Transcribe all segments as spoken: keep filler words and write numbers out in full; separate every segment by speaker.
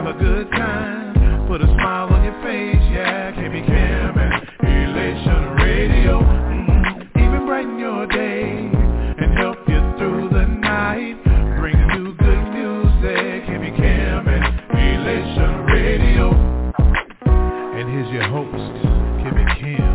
Speaker 1: have a good time, put a smile on your face, yeah. K B Cam and Elation Radio, mm-hmm. Even brighten your day and help you through the night. Bring you good music, K B Cam and Elation Radio. And here's your host, K B Cam.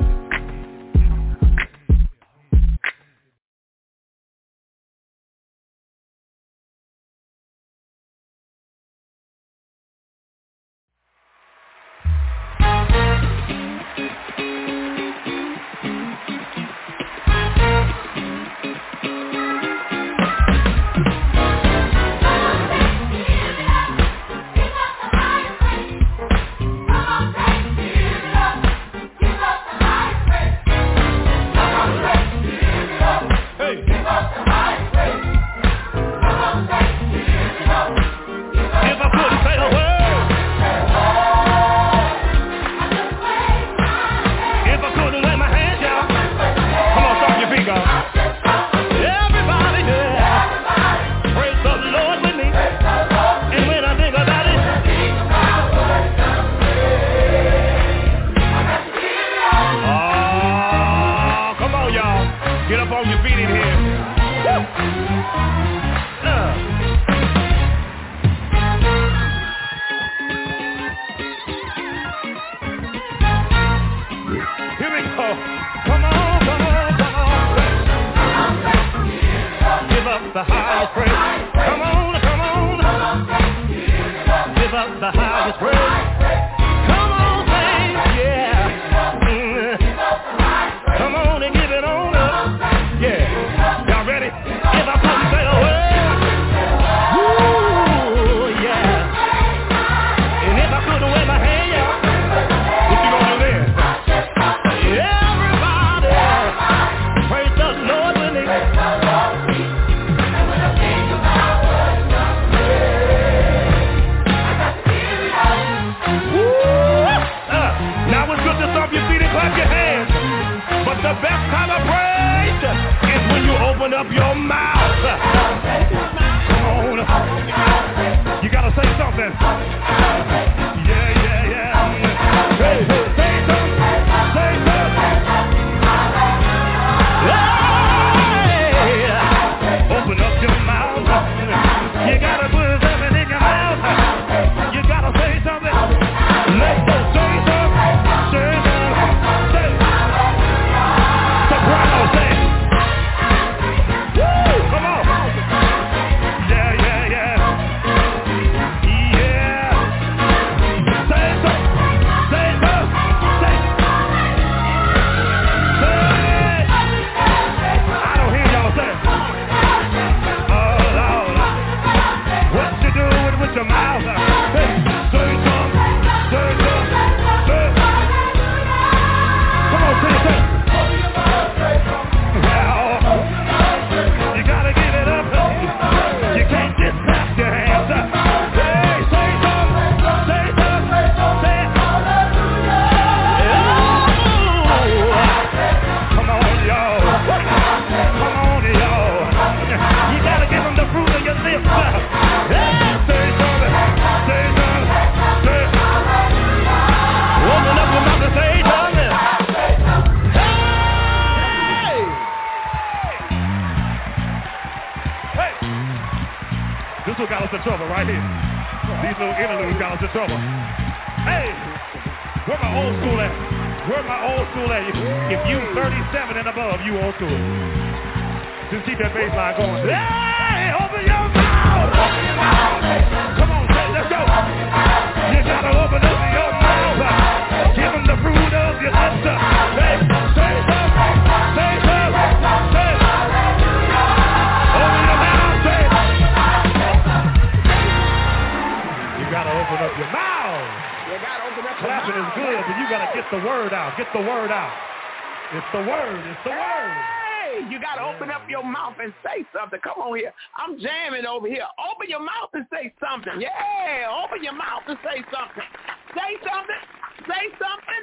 Speaker 2: It's the word. It's the word.
Speaker 3: Hey, you got to open up your mouth and say something. Come on here. I'm jamming over here. Open your mouth and say something. Yeah, open your mouth and say something. Say something. Say something.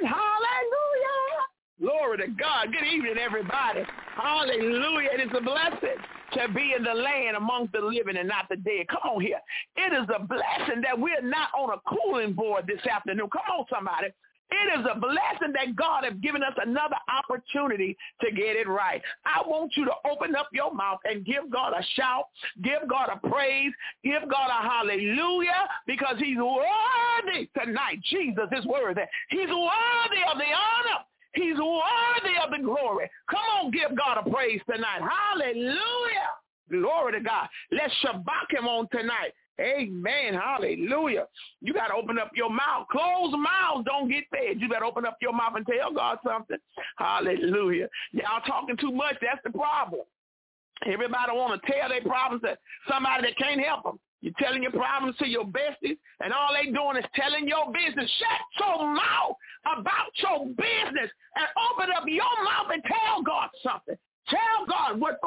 Speaker 3: Hallelujah. Glory to God. Good evening, everybody. Hallelujah. It is a blessing to be in the land amongst the living and not the dead. Come on here. It is a blessing that we're not on a cooling board this afternoon. Come on, somebody. It is a blessing that God has given us another opportunity to get it right. I want you to open up your mouth and give God a shout, give God a praise, give God a hallelujah, because he's worthy tonight. Jesus is worthy. He's worthy of the honor. He's worthy of the glory. Come on, give God a praise tonight. Hallelujah. Glory to God. Let's shabak him on tonight. Amen. Hallelujah. You got to open up your mouth. Closed mouths don't get fed. You got to open up your mouth and tell God something. Hallelujah. Y'all talking too much. That's the problem. Everybody want to tell their problems to somebody that can't help them. You're telling your problems to your besties, and all they doing is telling your business. Shut your mouth about your business and open up your mouth and tell God something. Tell God what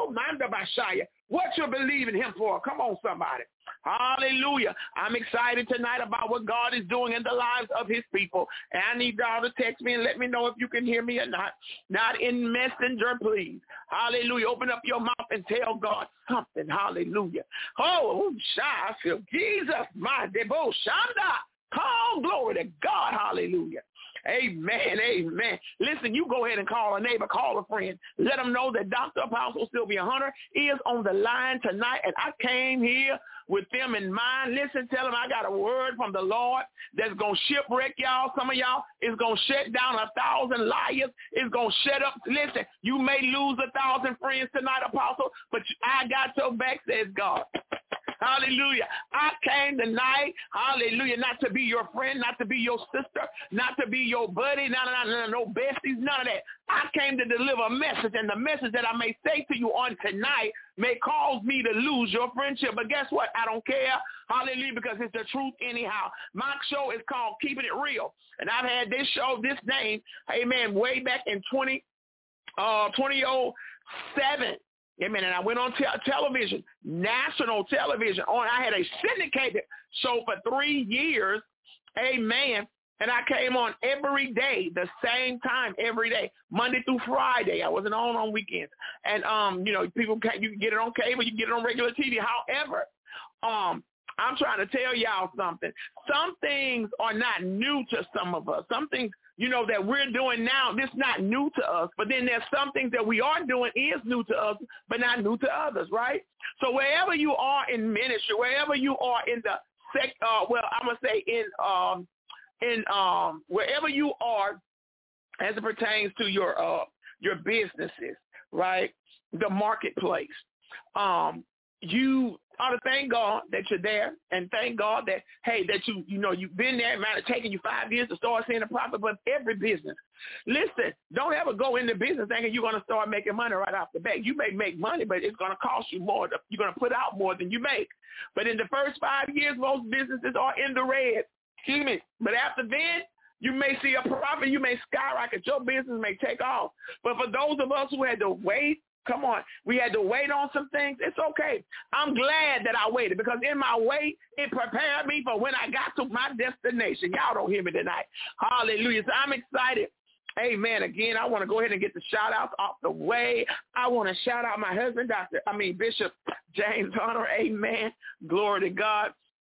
Speaker 3: what you're believing him for. Come on, somebody. Hallelujah. I'm excited tonight about what God is doing in the lives of his people. And I need y'all to text me and let me know if you can hear me or not. Not in Messenger, please. Hallelujah. Open up your mouth and tell God something. Hallelujah. Oh, I feel Jesus, my debo shanda. Oh, glory to God. Hallelujah. Amen, amen. Listen, you go ahead and call a neighbor, call a friend. Let them know that Doctor Apostle Sylvia Hunter is on the line tonight, and I came here with them in mind. Listen, tell them I got a word from the Lord that's going to shipwreck y'all. Some of y'all is going to shut down a thousand liars. It's going to shut up. Listen, you may lose a thousand friends tonight, Apostle, but I got your back, says God. Hallelujah. I came tonight, hallelujah, not to be your friend, not to be your sister, not to be your buddy, no, no, no, no besties, none of that. I came to deliver a message, and the message that I may say to you on tonight may cause me to lose your friendship. But guess what? I don't care. Hallelujah, because it's the truth anyhow. My show is called Keeping It Real, and I've had this show, this name, amen, way back in twenty, uh, twenty oh seven. Amen. And I went on te- television, national television. On, I had a syndicated show for three years. Amen. And I came on every day, the same time every day, Monday through Friday. I wasn't on on weekends. And, um, you know, people can, you can get it on cable, you can get it on regular T V. However, um, I'm trying to tell y'all something. Some things are not new to some of us. Some things, you know, that we're doing now, this is not new to us. But then there's some things that we are doing is new to us, but not new to others, right? So wherever you are in ministry, wherever you are in the sect, uh, well, I'm gonna say in um, in um, wherever you are, as it pertains to your uh, your businesses, right? The marketplace. Um, you ought to thank God that you're there, and thank God that, hey, that you, you know, you've been there. It might have taken you five years to start seeing a profit, but every business. Listen, don't ever go into business thinking you're going to start making money right off the bat. You may make money, but it's going to cost you more. You're going to put out more than you make. But in the first five years, most businesses are in the red. Excuse me. But after then, you may see a profit. You may skyrocket. Your business may take off. But for those of us who had to wait, come on, we had to wait on some things. It's okay. I'm glad that I waited, because in my wait, it prepared me for when I got to my destination. Y'all don't hear me tonight. Hallelujah. So I'm excited. Amen. Again, I want to go ahead and get the shout outs off the way. I want to shout out my husband, Doctor, I mean, Bishop James Hunter. Amen. Glory to God.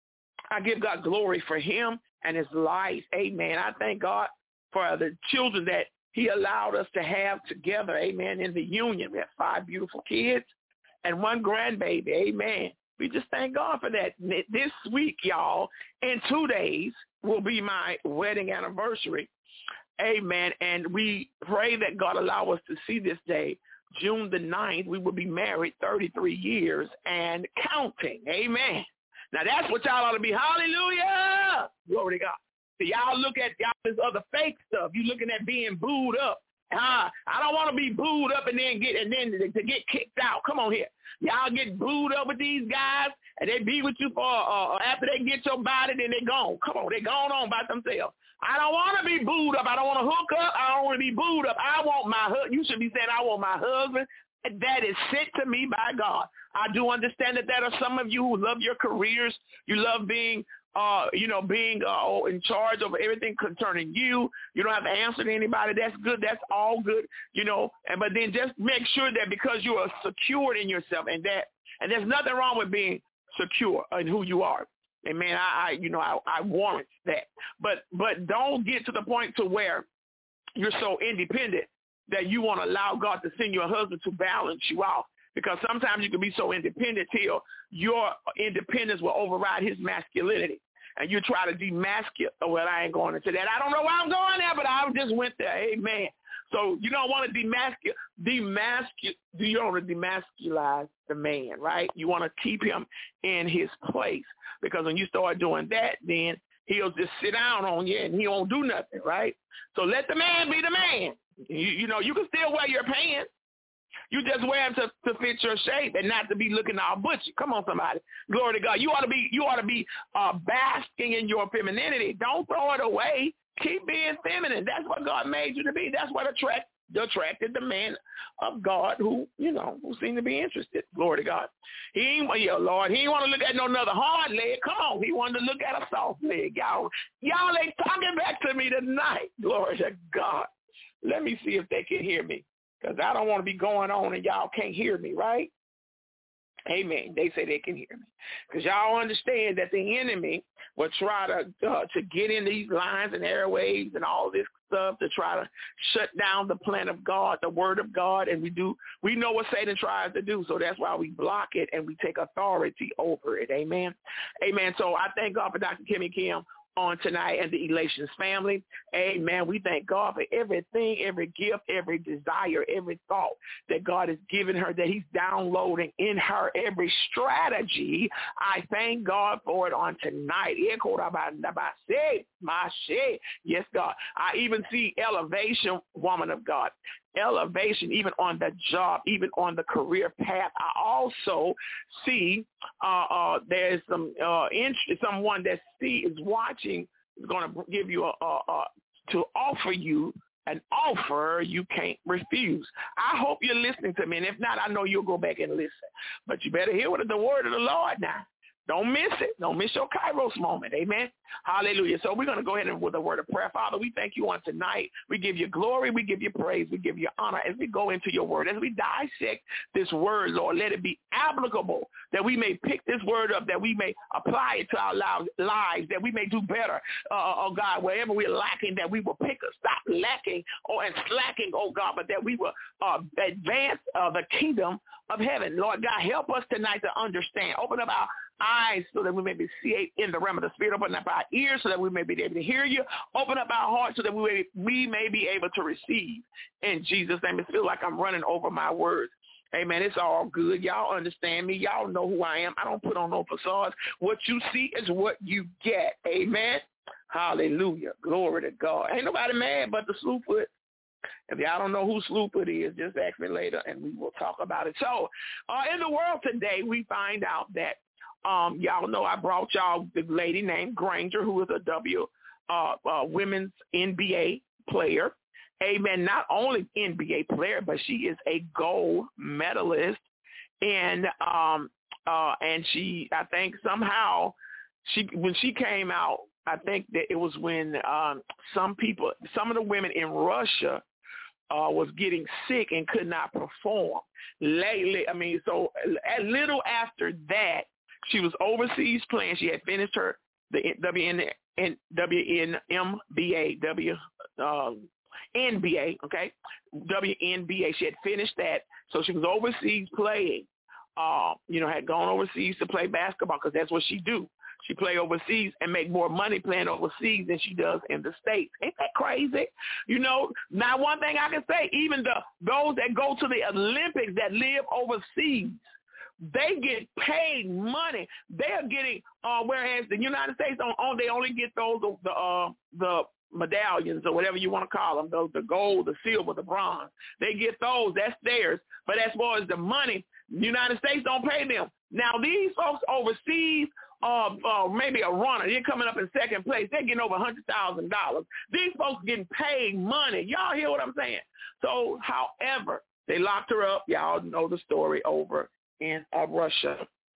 Speaker 3: I give God glory for him and his life. Amen. I thank God for the children that he allowed us to have together, amen, in the union. We have five beautiful kids and one grandbaby, amen. We just thank God for that. This week, y'all, in two days, will be my wedding anniversary, amen. And we pray that God allow us to see this day, June the ninth. We will be married thirty-three years and counting, amen. Now, that's what y'all ought to be. Hallelujah. Glory to God. So y'all look at y'all this other fake stuff. You looking at being booed up. Uh, I don't want to be booed up and then get and then to, to get kicked out. Come on here. Y'all get booed up with these guys, and they be with you for uh, after they get your body, then they gone. Come on, they gone on by themselves. I don't want to be booed up. I don't want to hook up. I don't want to be booed up. I want my husband. You should be saying, I want my husband that is sent to me by God. I do understand that there are some of you who love your careers. You love being uh, you know, being uh, in charge of everything concerning you. You don't have to answer to anybody. That's good. That's all good, you know. And but then just make sure that because you are secured in yourself, and that, and there's nothing wrong with being secure in who you are. And man, I, I you know, I, I warrant that. But but don't get to the point to where you're so independent that you want to allow God to send you a husband to balance you out. Because sometimes you can be so independent till your independence will override his masculinity. And you try to demasculate. Oh, well, I ain't going into that. I don't know why I'm going there, but I just went there. Amen. So you don't want to demasculate. Demasculate. You don't want to demasculize the man, right? You want to keep him in his place. Because when you start doing that, then he'll just sit down on you and he won't do nothing, right? So let the man be the man. You, you know, you can still wear your pants. You just wear them to, to fit your shape and not to be looking all butchy. Come on, somebody. Glory to God. You ought to be you ought to be uh, basking in your femininity. Don't throw it away. Keep being feminine. That's what God made you to be. That's what attract, attracted the man of God who, you know, who seemed to be interested. Glory to God. He ain't, yeah, Lord, he didn't want to look at no another hard leg. Come on. He wanted to look at a soft leg. Y'all, y'all ain't talking back to me tonight. Glory to God. Let me see if they can hear me. Because I don't want to be going on and y'all can't hear me, right? Amen. They say they can hear me. Because y'all understand that the enemy will try to uh, to get in these lines and airwaves and all this stuff to try to shut down the plan of God, the word of God. And we do, we know what Satan tries to do. So that's why we block it and we take authority over it. Amen. Amen. So I thank God for Doctor Kimmy Kim on tonight and the Elations family. Amen. We thank God for everything, every gift, every desire, every thought that God has given her, that he's downloading in her, every strategy. I thank God for it on tonight. Yes, God. I even see elevation, woman of God. Elevation, even on the job, even on the career path. I also see uh, uh, there's some uh, interest, someone that see is watching is going to give you a, a, a to offer you an offer you can't refuse. I hope you're listening to me, and if not, I know you'll go back and listen. But you better hear what is the word of the Lord now. Don't miss it. Don't miss your Kairos moment. Amen. Hallelujah. So we're going to go ahead and with a word of prayer. Father, we thank you on tonight. We give you glory. We give you praise. We give you honor as we go into your word. As we dissect this word, Lord, let it be applicable, that we may pick this word up, that we may apply it to our lives, that we may do better, uh, oh God, wherever we're lacking, that we will pick up, stop lacking or and slacking, oh God, but that we will uh, advance uh, the kingdom of heaven. Lord God, help us tonight to understand. Open up our eyes so that we may be see in the realm of the spirit. Open up our ears so that we may be able to hear you. Open up our hearts so that we may, we may be able to receive. In Jesus' name, it feels like I'm running over my words. Amen. It's all good. Y'all understand me. Y'all know who I am. I don't put on no facades. What you see is what you get. Amen. Hallelujah. Glory to God. Ain't nobody mad but the Slewfoot. If y'all don't know who Slewfoot is, just ask me later and we will talk about it. So uh, in the world today, we find out that Um, y'all know I brought y'all the lady named Granger, who is a W uh, uh, women's N B A player. Amen. Not only N B A player, but she is a gold medalist. And um, uh, and she, I think somehow, she when she came out, I think that it was when um, some people, some of the women in Russia uh, was getting sick and could not perform. Lately, I mean, so a little after that, she was overseas playing. She had finished her the W N B A, W um, N B A, okay, W N B A. She had finished that, so she was overseas playing. Uh, you know, had gone overseas to play basketball because that's what she do. She play overseas and make more money playing overseas than she does in the States. Ain't that crazy? You know, now one thing I can say, even the those that go to the Olympics that live overseas, they get paid money. They're getting, uh, whereas the United States don't own, they only get those the uh, the medallions or whatever you want to call them, those the gold, the silver, the bronze. They get those. That's theirs. But as far as the money, the United States don't pay them. Now these folks overseas, uh, uh, maybe a runner, they're coming up in second place. They're getting over a hundred thousand dollars. These folks getting paid money. Y'all hear what I'm saying? So, however, they locked her up. Y'all know the story over in uh, Russia.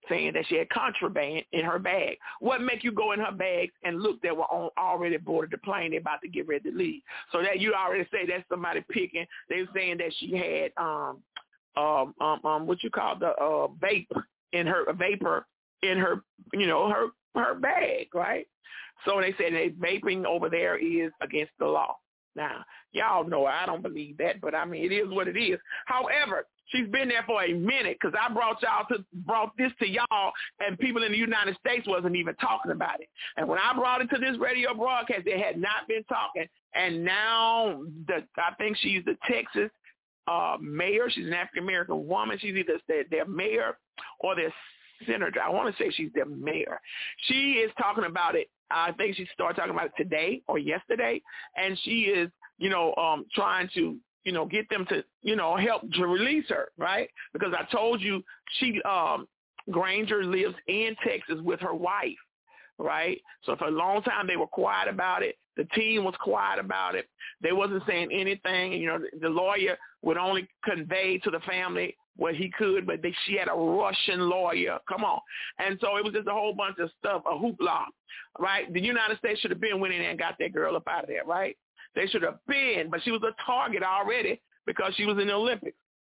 Speaker 3: saying that she had contraband in her bag. What make you go in her bag and look that were on, already boarded the plane? They're about to get ready to leave. So that you already say that's somebody picking. They're saying that she had um um um, um what you call the uh vapor in her vapor in her you know her her bag, right? So they said that vaping over there is against the law. Now, y'all know I don't believe that, but I mean, it is what it is. However, she's been there for a minute because I brought y'all to brought this to y'all, and people in the United States wasn't even talking about it. And when I brought it to this radio broadcast, they had not been talking. And now the I think she's the Texas uh, mayor. She's an African American woman. She's either their, their mayor or their senator. I want to say she's their mayor. She is talking about it. I think she started talking about it today or yesterday, and she is, you know, um, trying to, you know, get them to, you know, help to release her, right? Because I told you she, um, Granger lives in Texas with her wife, right? So for a long time they were quiet about it. The team was quiet about it. They wasn't saying anything. You know, the lawyer would only convey to the family what he could, but they, she had a Russian lawyer. Come on. And so it was just a whole bunch of stuff, a hoopla, right? The United States should have been went in there and got that girl up out of there, right? They should have been, but she was a target already because she was in the Olympics.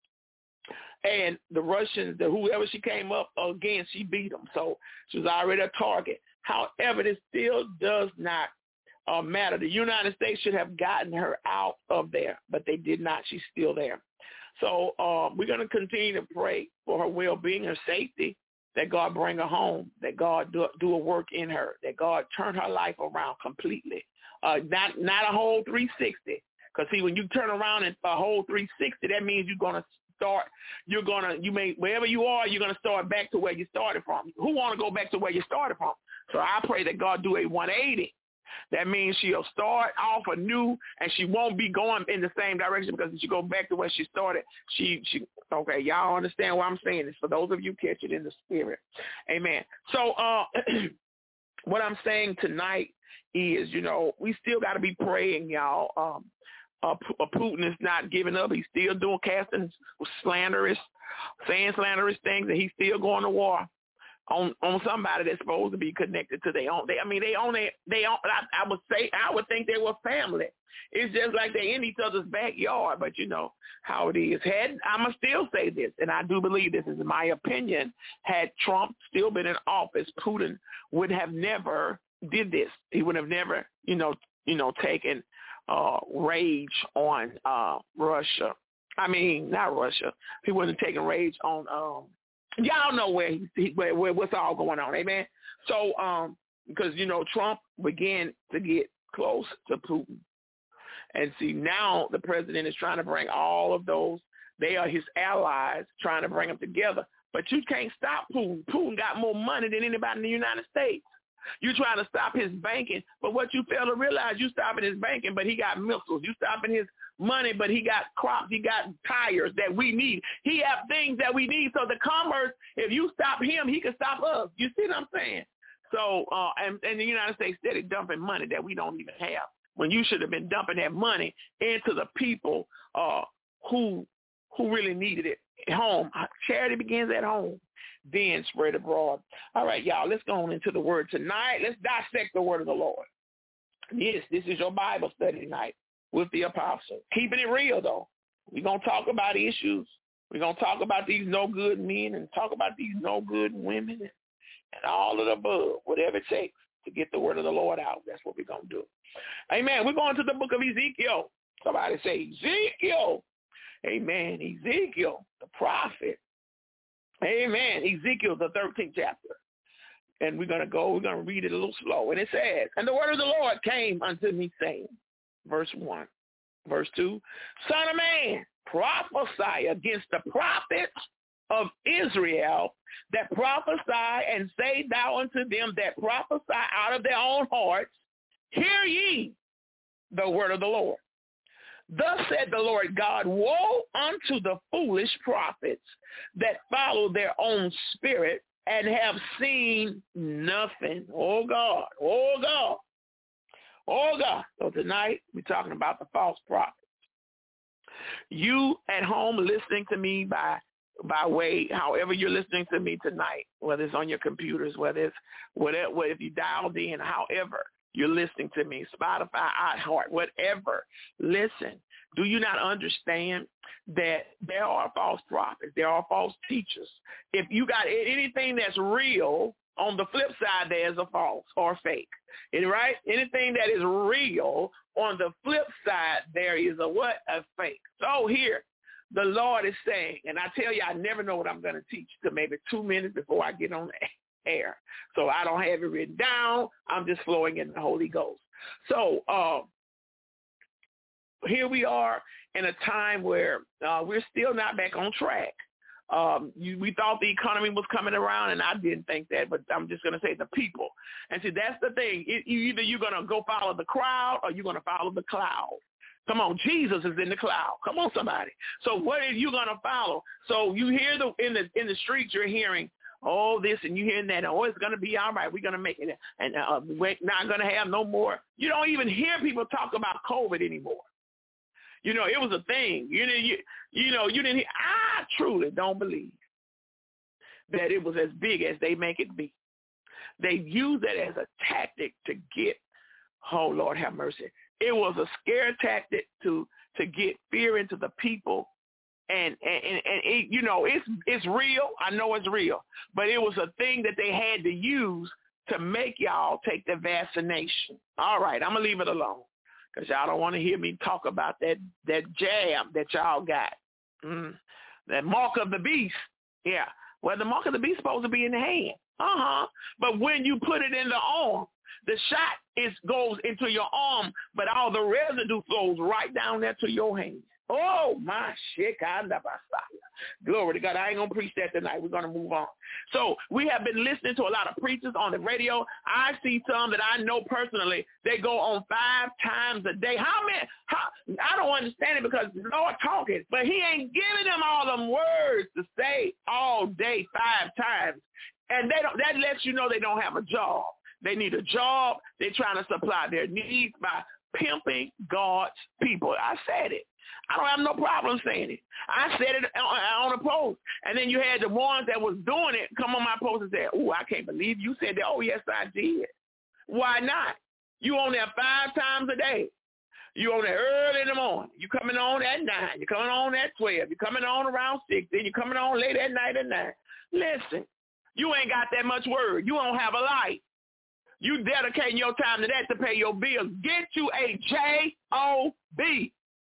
Speaker 3: And the Russians, the whoever she came up against, she beat them. So she was already a target. However, this still does not uh, matter. The United States should have gotten her out of there, but they did not. She's still there. So uh, we're going to continue to pray for her well-being, her safety, that God bring her home, that God do, do a work in her, that God turn her life around completely. Uh, not not a whole three sixty, because see, when you turn around and a whole three sixty, that means you're going to start, you're going to, you may, wherever you are, you're going to start back to where you started from. Who want to go back to where you started from? So I pray that God do a one eighty. That means she'll start off anew, and she won't be going in the same direction, because if she go back to where she started, she, she okay, y'all understand what I'm saying? It's for those of you catch it in the spirit. Amen. So uh, what I'm saying tonight is, you know, we still got to be praying, y'all. Um, uh, Putin is not giving up. He's still doing casting slanderous, saying slanderous things, and he's still going to war on on somebody that's supposed to be connected to their own. They, I mean, they own it. They own. I, I would say, I would think they were family. It's just like they're in each other's backyard. But you know how it is. Had I'ma still say this, and I do believe this is my opinion. Had Trump still been in office, Putin would have never did this. He would have never, you know, you know, taken uh, rage on uh, Russia. I mean, not Russia. He wasn't taking rage on. Um, Y'all know where, he, where, where what's all going on, amen? So, um, because, you know, Trump began to get close to Putin. And see, now the president is trying to bring all of those, they are his allies, trying to bring them together. But you can't stop Putin. Putin got more money than anybody in the United States. You're trying to stop his banking, but what you fail to realize, you stopping his banking, but he got missiles. You stopping his money, but he got crops, he got tires that we need. He have things that we need. So the commerce, if you stop him, he can stop us. You see what I'm saying? So, uh, and, and the United States steady dumping money that we don't even have, when you should have been dumping that money into the people uh, who who really needed it at home. Charity begins at home, then spread abroad. All right, y'all, let's go on into the word tonight. Let's dissect the word of the Lord. Yes, this is your Bible study tonight with the apostle. Keeping it real, though. We're going to talk about issues. We're going to talk about these no good men and talk about these no good women and, and all of the above, whatever it takes to get the word of the Lord out. That's what we're going to do. Amen. We're going to the book of Ezekiel. Somebody say Ezekiel. Amen. Ezekiel, the prophet. Amen. Ezekiel, the thirteenth chapter. And we're going to go, we're going to read it a little slow. And it says, and the word of the Lord came unto me saying, verse one, verse two, Son of man, prophesy against the prophets of Israel that prophesy, and say thou unto them that prophesy out of their own hearts, hear ye the word of the Lord. Thus said the Lord God, woe unto the foolish prophets that follow their own spirit and have seen nothing. Oh God, oh God, oh God. So tonight we're talking about the false prophets. You at home listening to me by by way, however you're listening to me tonight, whether it's on your computers, whether it's whatever, if you dialed in, however you're listening to me, Spotify, iHeart, whatever, listen. Do you not understand that there are false prophets? There are false teachers. If you got anything that's real, on the flip side, there's a false or fake. And right? Anything that is real, on the flip side, there is a what? A fake. So here, the Lord is saying, and I tell you, I never know what I'm going to teach till maybe two minutes before I get on the air. So I don't have it written down. I'm just flowing in the Holy Ghost. So uh, here we are in a time where uh, we're still not back on track. Um, you, we thought the economy was coming around, and I didn't think that, but I'm just going to say the people. And see, that's the thing. It, you, either you're going to go follow the crowd or you're going to follow the cloud. Come on, Jesus is in the cloud. Come on, somebody. So what are you going to follow? So you hear the in the in the streets, you're hearing, oh, this, and you hearing that, oh, it's going to be all right. We're going to make it, and uh, we're not going to have no more. You don't even hear people talk about COVID anymore. You know, it was a thing. You didn't, you, you know, you didn't hear. I truly don't believe that it was as big as they make it be. They use it as a tactic to get, oh, Lord have mercy. It was a scare tactic to to get fear into the people. And, and, and, and it, you know, it's it's real. I know it's real. But it was a thing that they had to use to make y'all take the vaccination. All right, I'm going to leave it alone because y'all don't want to hear me talk about that, that jab that y'all got. Mm. That mark of the beast. Yeah. Well, the mark of the beast is supposed to be in the hand. Uh-huh. But when you put it in the arm, the shot is goes into your arm, but all the residue flows right down there to your hand. Oh, my shit. Glory to God. I ain't going to preach that tonight. We're going to move on. So we have been listening to a lot of preachers on the radio. I see some that I know personally. They go on five times a day. How many? How, I don't understand it because the Lord talking, but he ain't giving them all them words to say all day five times. And they don't. That lets you know they don't have a job. They need a job. They're trying to supply their needs by pimping God's people. I said it. I don't have no problem saying it. I said it on, on a post. And then you had the ones that was doing it come on my post and say, oh, I can't believe you said that. Oh, yes, I did. Why not? You on there five times a day. You on there early in the morning. You coming on at nine. You coming on at twelve. You coming on around six. Then you coming on late at night at nine. Listen, you ain't got that much word. You don't have a light. You dedicating your time to that to pay your bills. Get you a J O B.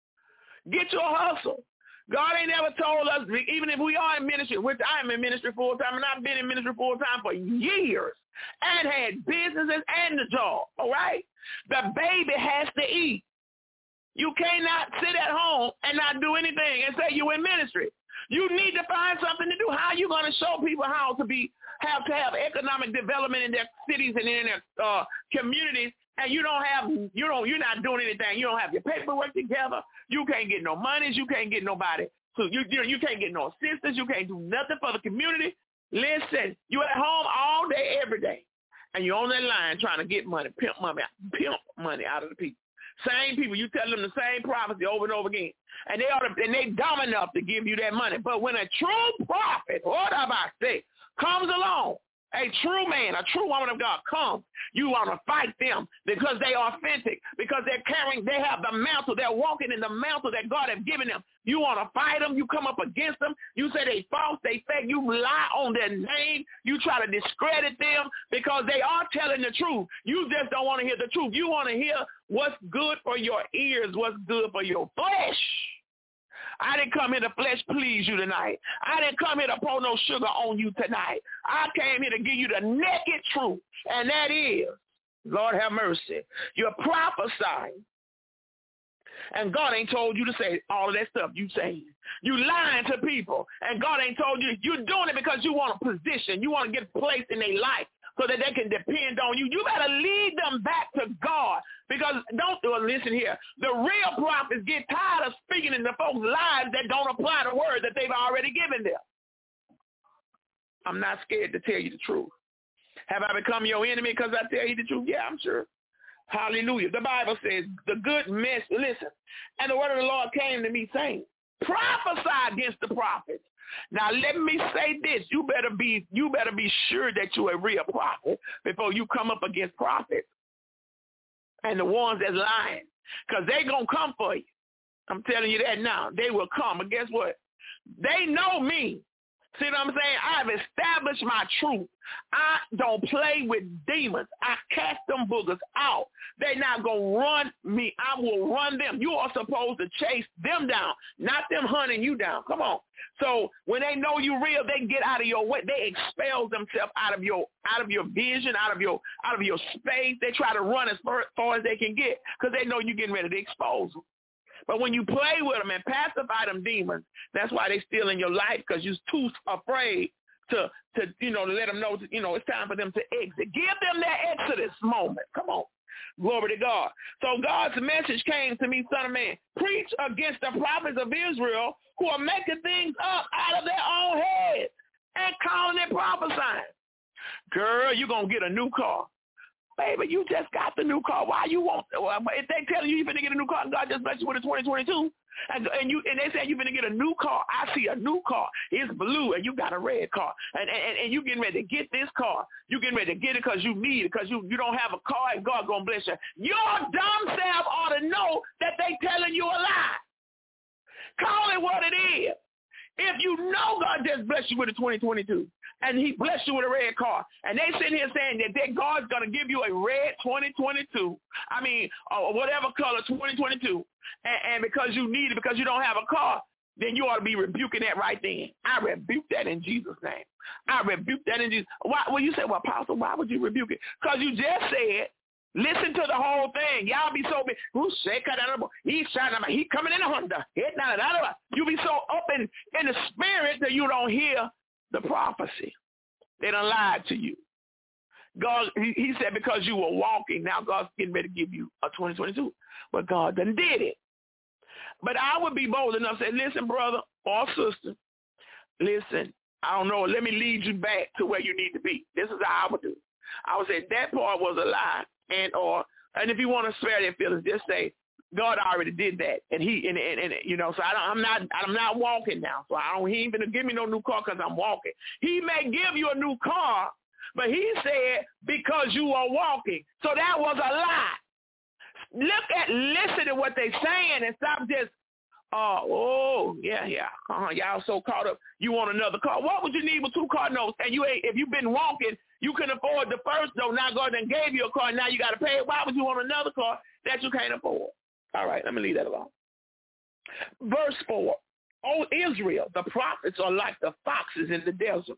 Speaker 3: Get your hustle. God ain't never told us, even if we are in ministry, which I am in ministry full time, and I've been in ministry full time for years, and had businesses and the job, all right? The baby has to eat. You cannot sit at home and not do anything and say you're in ministry. You need to find something to do. How are you going to show people how to be, have to have economic development in their cities and in their uh, communities, and you don't have, you don't, you're not doing anything. You don't have your paperwork together. You can't get no monies. You can't get nobody. So you, you, you can't get no assistance. You can't do nothing for the community. Listen, you're at home all day, every day, and you're on that line trying to get money, pimp money, pimp money out of the people. Same people, you tell them the same prophecy over and over again, and they ought to, and they dumb enough to give you that money. But when a true prophet, what am I say, comes along, a true man, a true woman of God comes, you want to fight them because they are authentic, because they're carrying, they have the mantle, they're walking in the mantle that God has given them. You want to fight them, you come up against them, you say they false, they fake, you lie on their name, you try to discredit them because they are telling the truth. You just don't want to hear the truth. You want to hear what's good for your ears, what's good for your flesh. I didn't come here to flesh please you tonight. I didn't come here to pour no sugar on you tonight. I came here to give you the naked truth, and that is, Lord have mercy, you're prophesying, and God ain't told you to say all of that stuff you saying. You lying to people, and God ain't told you. You're doing it because you want a position. You want to get placed in their life so that they can depend on you. You better lead them back to God. Because don't well, listen here. The real prophets get tired of speaking into folks' lives that don't apply the word that they've already given them. I'm not scared to tell you the truth. Have I become your enemy because I tell you the truth? Yeah, I'm sure. Hallelujah. The Bible says the good mess, listen, and the word of the Lord came to me saying, prophesy against the prophets. Now let me say this: you better be you better be sure that you're a real prophet before you come up against prophets and the ones that's lying, because they gonna come for you. I'm telling you that now. They will come, but guess what? They know me. See what I'm saying? I've established my truth. I don't play with demons. I cast them boogers out. They're not going to run me. I will run them. You are supposed to chase them down, not them hunting you down. Come on. So when they know you real, they get out of your way. They expel themselves out of your out of your vision, out of your out of your space. They try to run as far, far as they can get because they know you're getting ready to expose them. But when you play with them and pacify them demons, that's why they still in your life, because you're too afraid to, to, you know, to let them know, to, you know, it's time for them to exit. Give them that exodus moment. Come on. Glory to God. So God's message came to me, son of man, preach against the prophets of Israel who are making things up out of their own heads and calling it prophesying. Girl, you're going to get a new car. Baby, you just got the new car. Why you want? Well, if they tell you you're going to get a new car, God just bless you with a twenty twenty-two, and and you and they say you're going to get a new car. I see a new car. It's blue, and you got a red car, and and, and you getting ready to get this car. You getting ready to get it because you need it, because you, you don't have a car, and God going to bless you. Your dumb self ought to know that they telling you a lie. Call it what it is. If you know God just blessed you with a twenty twenty-two, and he blessed you with a red car, and they sitting here saying that, that God's going to give you a red twenty twenty-two, I mean, or whatever color twenty twenty-two, and, and because you need it, because you don't have a car, then you ought to be rebuking that right then. I rebuke that in Jesus' name. I rebuke that in Jesus. Why? Well, you say, well, Apostle, why would you rebuke it? Because you just said, listen to the whole thing. Y'all be so big. He's trying to, he coming in a Honda. You be so up in, in the spirit that you don't hear the prophecy. They done lied to you. God, he, he said, because you were walking, now God's getting ready to give you a twenty twenty-two. But God done did it. But I would be bold enough to say, listen, brother or sister, listen, I don't know, let me lead you back to where you need to be. This is how I would do it. I would say that part was a lie. And or and if you want to spare their feelings, just say God already did that, and he and, and, and you know. So I don't, I'm not I'm not walking now. So I don't. He ain't gonna give me no new car because I'm walking. He may give you a new car, but he said because you are walking. So that was a lie. Look at listen to what they saying and stop just. Uh, oh yeah yeah. Uh-huh. Y'all so caught up. You want another car? What would you need with two car notes? And you ain't if you've been walking. You can afford the first, though. Now God done gave you a car. Now you got to pay it. Why would you want another car that you can't afford? All right, let me leave that alone. Verse four. Oh, Israel, the prophets are like the foxes in the desert.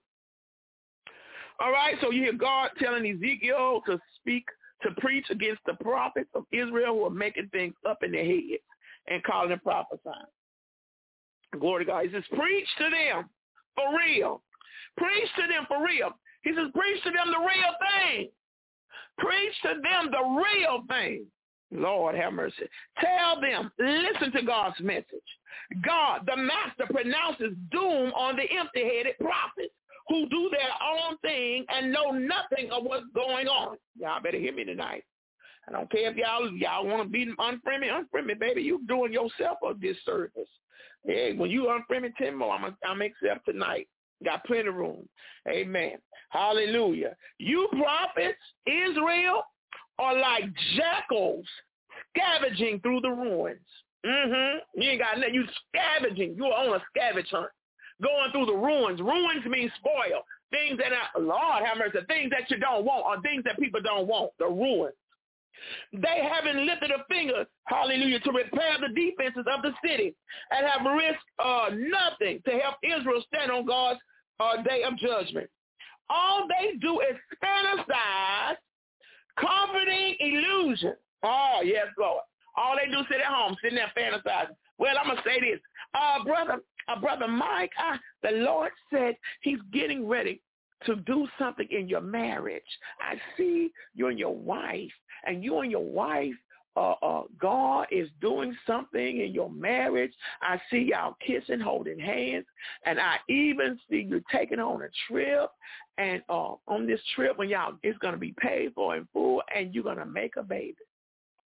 Speaker 3: All right, so you hear God telling Ezekiel to speak, to preach against the prophets of Israel who are making things up in their heads and calling them prophesying. Glory to God. He says, preach to them for real. Preach to them for real. He says, preach to them the real thing. Preach to them the real thing. Lord have mercy. Tell them, listen to God's message. God, the master, pronounces doom on the empty-headed prophets who do their own thing and know nothing of what's going on. Y'all better hear me tonight. I don't care if y'all y'all want to be unfriendly, unfriendly, baby. You doing yourself a disservice. Hey, when you unfriendly, ten more, I'm I'm accept tonight. Got plenty of room. Amen. Hallelujah. You prophets, Israel, are like jackals scavenging through the ruins. Mm-hmm. You ain't got nothing. You scavenging. You are on a scavenge hunt. Going through the ruins. Ruins mean spoil. Things that are, Lord have mercy, things that you don't want or things that people don't want. The ruins. They haven't lifted a finger, hallelujah, to repair the defenses of the city and have risked uh, nothing to help Israel stand on God's uh, day of judgment. All they do is fantasize, comforting illusion. Oh, yes, Lord. All they do is sit at home, sitting there fantasizing. Well, I'm going to say this. Uh, brother, uh, brother Mike, uh, the Lord said he's getting ready to do something in your marriage. I see you and your wife, and you and your wife, uh, uh, God is doing something in your marriage. I see y'all kissing, holding hands, and I even see you taking on a trip, and uh, on this trip, when y'all, it's going to be paid for in full, and you're going to make a baby.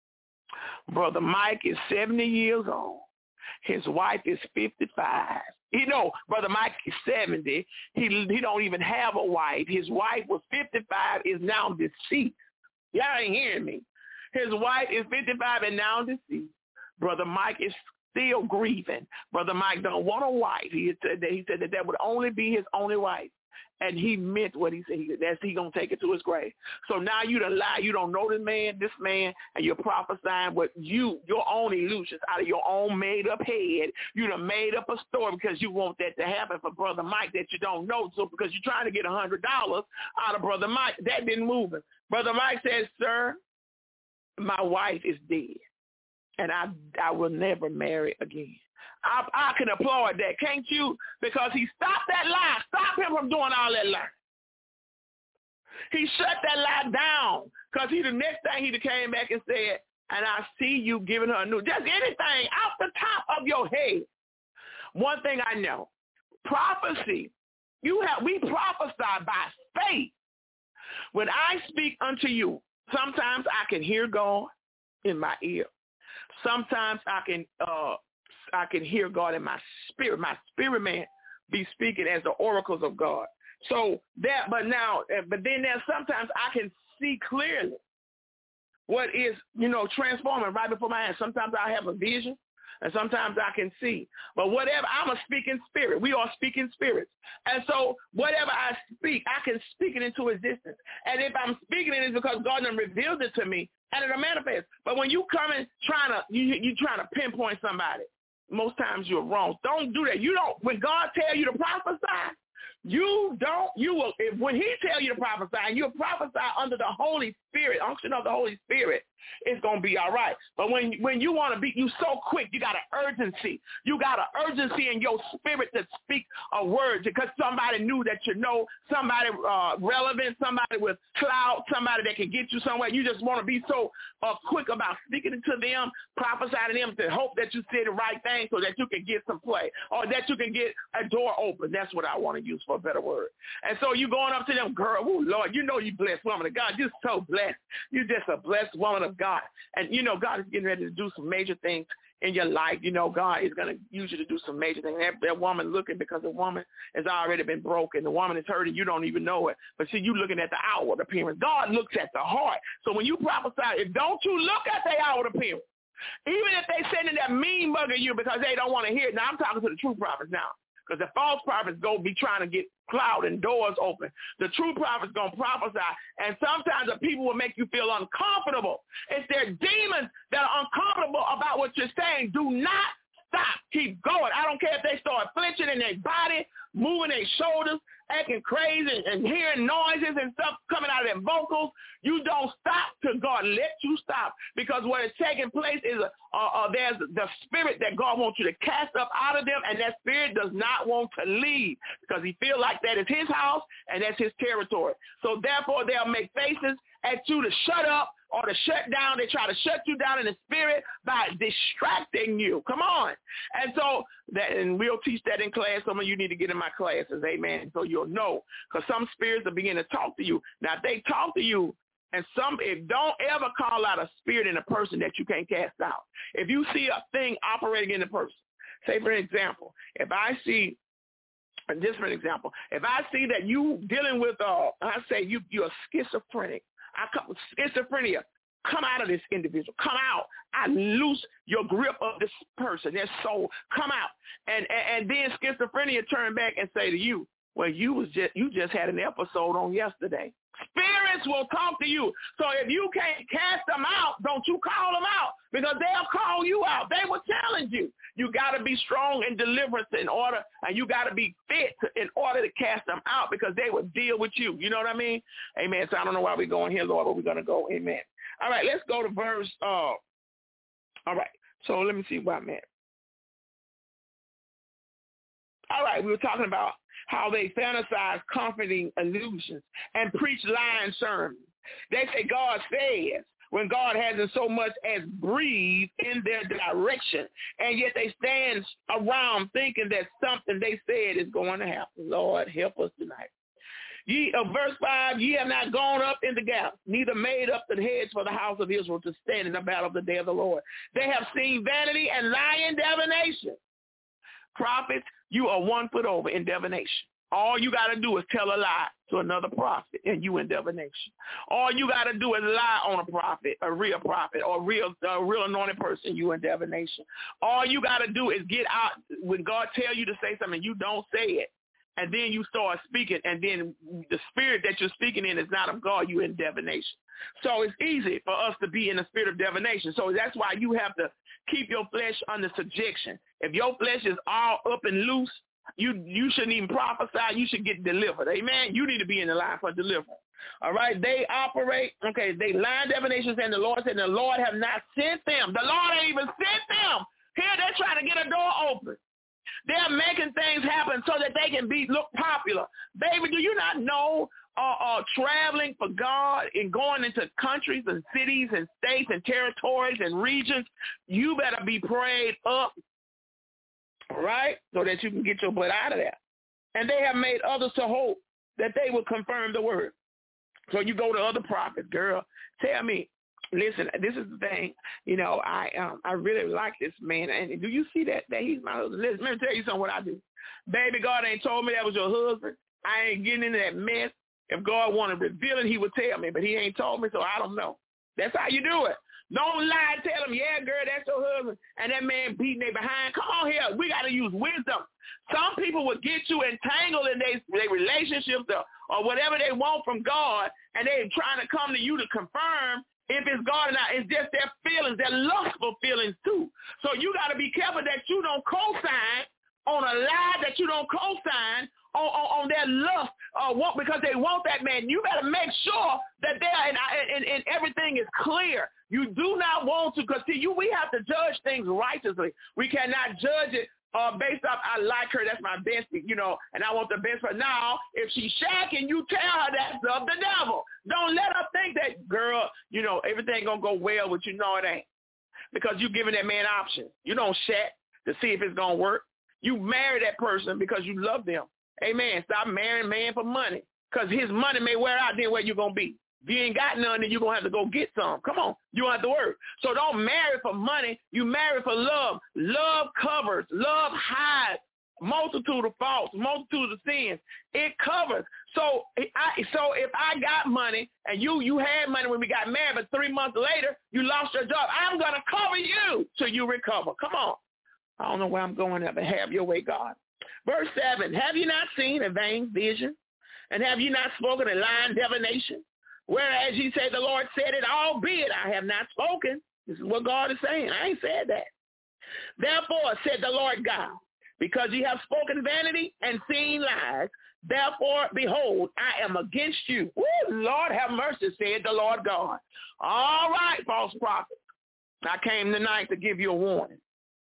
Speaker 3: Brother Mike is seventy years old. His wife is fifty-five. You know, Brother Mike is seventy. He he don't even have a wife. His wife was fifty-five, is now deceased. Y'all ain't hearing me. His wife is fifty-five and now deceased. Brother Mike is still grieving. Brother Mike don't want a wife. He said that he said that that would only be his only wife. And he meant what he said. He, that's he gonna take it to his grave. So now you done lie. You don't know this man, this man, and you're prophesying what you, your own illusions out of your own made up head. You done made up a story because you want that to happen for Brother Mike that you don't know. So because you're trying to get a hundred dollars out of Brother Mike, that didn't move him. Brother Mike says, "Sir, my wife is dead, and I I will never marry again." I, I can applaud that, can't you? Because he stopped that lie. Stop him from doing all that lying. He shut that lie down because he the next thing he came back and said, "And I see you giving her a new," just anything off the top of your head. One thing I know, prophecy, you have we prophesy by faith. When I speak unto you, sometimes I can hear God in my ear. Sometimes I can uh, I can hear God in my spirit. My spirit man be speaking as the oracles of God. So that, but now, but then there's sometimes I can see clearly what is, you know, transforming right before my eyes. Sometimes I have a vision, and sometimes I can see. But whatever, I'm a speaking spirit. We are speaking spirits. And so whatever I speak, I can speak it into existence. And if I'm speaking it, it's because God done revealed it to me, and it'll manifest. But when you come in trying to, you you trying to pinpoint somebody, most times you're wrong. Don't do that. You don't, when God tell you to prophesy, you don't, you will, if, when he tell you to prophesy, and you'll prophesy under the Holy Spirit, unction of the Holy Spirit, it's going to be all right. But when when you want to be, you so quick, you got an urgency. You got an urgency in your spirit to speak a word because somebody knew that you know, somebody uh, relevant, somebody with clout, somebody that can get you somewhere. You just want to be so uh, quick about speaking to them, prophesying to them to hope that you say the right thing so that you can get some play or that you can get a door open. That's what I want to use for a better word. And so you going up to them, girl, oh, Lord, you know you blessed woman of God. You're so blessed. You're just a blessed woman of God. And, you know, God is getting ready to do some major things in your life. You know, God is going to use you to do some major things. That, that woman looking because the woman has already been broken. The woman is hurting. You don't even know it. But see, you looking at the outward appearance. God looks at the heart. So when you prophesy, if don't you look at the outward appearance. Even if they sending that mean mugging you because they don't want to hear it. Now, I'm talking to the true prophets now. Because the false prophets go be trying to get cloud and doors open. The true prophets going to prophesy. And sometimes the people will make you feel uncomfortable. It's their demons that are uncomfortable about what you're saying. Do not stop. Keep going. I don't care if they start flinching in their body, moving their shoulders, acting crazy and hearing noises and stuff coming out of their vocals. You don't stop till God lets you stop, because what is taking place is uh, uh, there's the spirit that God wants you to cast up out of them, and that spirit does not want to leave because he feels like that is his house and that's his territory. So therefore they'll make faces at you to shut up or to shut down. They try to shut you down in the spirit by distracting you. Come on. And so, that, and we'll teach that in class. Some of you need to get in my classes, amen, so you'll know. Because some spirits will begin to talk to you. Now, if they talk to you, and some, if don't ever call out a spirit in a person that you can't cast out. If you see a thing operating in a person, say for example, if I see, a different example, if I see that you dealing with, uh, I say you, you're schizophrenic, I come, schizophrenia, come out of this individual. Come out. I loose your grip of this person, their soul. Come out. And, and, and then schizophrenia turn back and say to you, well, you was just you just had an episode on yesterday. Spirits will talk to you. So if you can't cast them out, don't you call them out, because they'll call you out. They will challenge you. You got to be strong in deliverance in order, and you got to be fit to, in order to cast them out, because they will deal with you. You know what I mean? Amen. So I don't know why we're going here, Lord, but we're going to go. Amen. All right, let's go to verse. Uh, all right. So let me see where I'm at. All right, we were talking about how they fantasize comforting illusions and preach lying sermons. They say God says when God hasn't so much as breathed in their direction, and yet they stand around thinking that something they said is going to happen. Lord, help us tonight. Ye, uh, verse five, ye have not gone up in the gap, neither made up the heads for the house of Israel to stand in the battle of the day of the Lord. They have seen vanity and lying divination. prophets, you are one foot over in divination. All you got to do is tell a lie to another prophet, and you in divination. All you got to do is lie on a prophet, a real prophet, or a real, a real anointed person, you in divination. All you got to do is get out when God tell you to say something, you don't say it. And then you start speaking, and then the spirit that you're speaking in is not of God, you in divination. So it's easy for us to be in the spirit of divination. So that's why you have to keep your flesh under subjection. If your flesh is all up and loose, You you shouldn't even prophesy. You should get delivered. Amen. You need to be in the line for deliverance. All right. They operate. Okay. They lie divinations, and the Lord said, the Lord have not sent them. The Lord ain't even sent them. Here they're trying to get a door open. They're making things happen so that they can be look popular. Baby, do you not know uh, uh, traveling for God and going into countries and cities and states and territories and regions, you better be prayed up. Right? So that you can get your butt out of there. And they have made others to hope that they will confirm the word. So you go to other prophets, girl, tell me, listen, this is the thing, you know, I um I really like this man. And do you see that, that he's my husband? Listen, let me tell you something what I do. Baby, God ain't told me that was your husband. I ain't getting into that mess. If God wanted to reveal it, he would tell me, but he ain't told me, so I don't know. That's how you do it. Don't lie and tell them, yeah, girl, that's your husband, and that man beating they behind. Come on here. We got to use wisdom. Some people will get you entangled in their they relationships or, or whatever they want from God, and they're trying to come to you to confirm if it's God or not. It's just their feelings, their lustful feelings too. So you got to be careful that you don't co-sign on a lie, that you don't co-sign on, on, on their lust uh, want, because they want that man. You better make sure that they're and, and, and everything is clear. You do not want to, because see, you we have to judge things righteously. We cannot judge it uh, based off, I like her, that's my bestie, you know, and I want the best for her. Now, if she's shacking, you tell her that's of the devil. Don't let her think that, girl, you know, everything going to go well with you. No, it ain't. Because you're giving that man options. You don't shack to see if it's going to work. You marry that person because you love them. Amen. Stop marrying man for money, because his money may wear out, then where you going to be. If you ain't got none, then you're going to have to go get some. Come on. You don't have to work. So don't marry for money. You marry for love. Love covers. Love hides multitude of faults, multitude of sins. It covers. So I, so if I got money and you you had money when we got married, but three months later you lost your job, I'm going to cover you till you recover. Come on. I don't know where I'm going there, but have your way, God. Verse seven, have you not seen a vain vision? And have you not spoken a lying divination? Whereas ye say the Lord said it, albeit I have not spoken. This is what God is saying. I ain't said that. Therefore, said the Lord God, because ye have spoken vanity and seen lies, therefore, behold, I am against you. Woo, Lord have mercy, said the Lord God. All right, false prophet. I came tonight to give you a warning.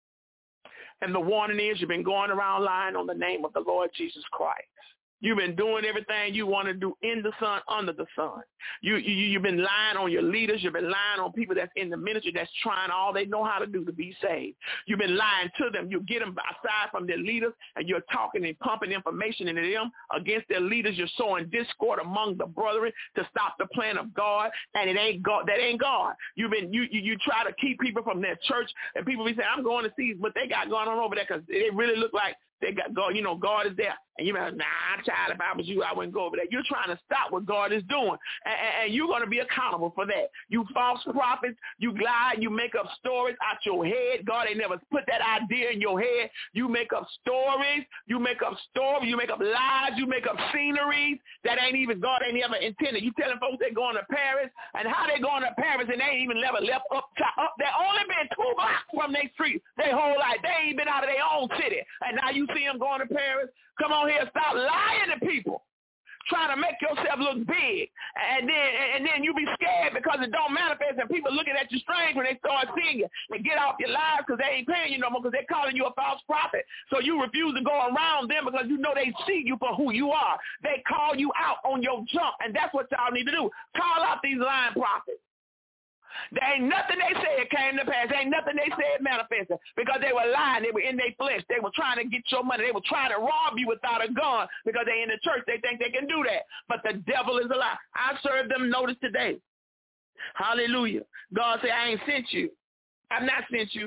Speaker 3: And the warning is you've been going around lying on the name of the Lord Jesus Christ. You've been doing everything you want to do in the sun, under the sun. You, you, you've been lying on your leaders. You've been lying on people that's in the ministry that's trying all they know how to do to be saved. You've been lying to them. You get them aside from their leaders, and you're talking and pumping information into them against their leaders. You're sowing discord among the brethren to stop the plan of God, and it ain't God. That ain't God. You've been you you, you try to keep people from their church, and people be saying, I'm going to see what they got going on over there because they really look like they got God, you know, God is there. And you're like, nah, child, if I was you, I wouldn't go over there. You're trying to stop what God is doing. And, and, and you're going to be accountable for that. You false prophets, you lie, you make up stories out your head. God ain't never put that idea in your head. You make up stories. You make up stories. You make up lies. You make up sceneries that ain't even, God ain't ever intended. You telling folks they're going to Paris, and how they going to Paris, and they ain't even never left up, up. They only been two blocks from their street their whole life. They ain't been out of their own city. And now you see them going to Paris. Come on here, stop lying to people, trying to make yourself look big, and then and then you be scared because it don't manifest, and people looking at you strange when they start seeing you. They get off your lives because they ain't paying you no more because they're calling you a false prophet. So you refuse to go around them because you know they see you for who you are. They call you out on your jump, and that's what y'all need to do. Call out these lying prophets. There ain't nothing they said came to pass. There ain't nothing they said manifested because they were lying. They were in their flesh. They were trying to get your money. They were trying to rob you without a gun because they in the church. They think they can do that. But the devil is a lie. I served them notice today. Hallelujah. God said, I ain't sent you. I've not sent you.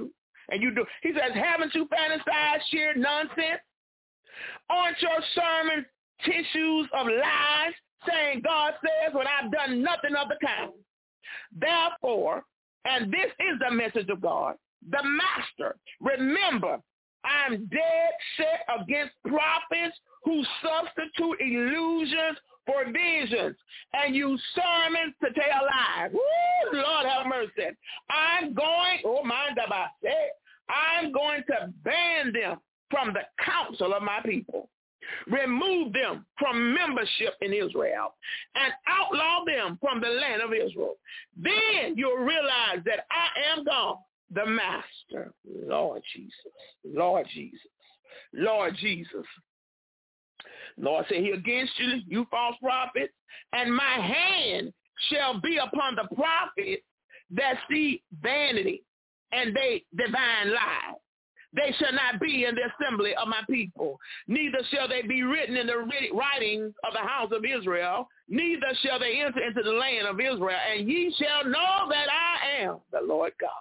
Speaker 3: And you do. He says, haven't you fantasized sheer nonsense? Aren't your sermons tissues of lies, saying God says when I've done nothing of the kind? Therefore, and this is the message of God, the master, remember, I'm dead set against prophets who substitute illusions for visions and use sermons to tell lies. Woo, Lord have mercy. I'm going, oh my God, I'm going to ban them from the council of my people, remove them from membership in Israel, and outlaw them from the land of Israel. Then you'll realize that I am God, the master. Lord Jesus, Lord Jesus, Lord Jesus. Lord said, he against you, you false prophets, and my hand shall be upon the prophets that see vanity and they divine lies. They shall not be in the assembly of my people, neither shall they be written in the writings of the house of Israel, neither shall they enter into the land of Israel, and ye shall know that I am the Lord God.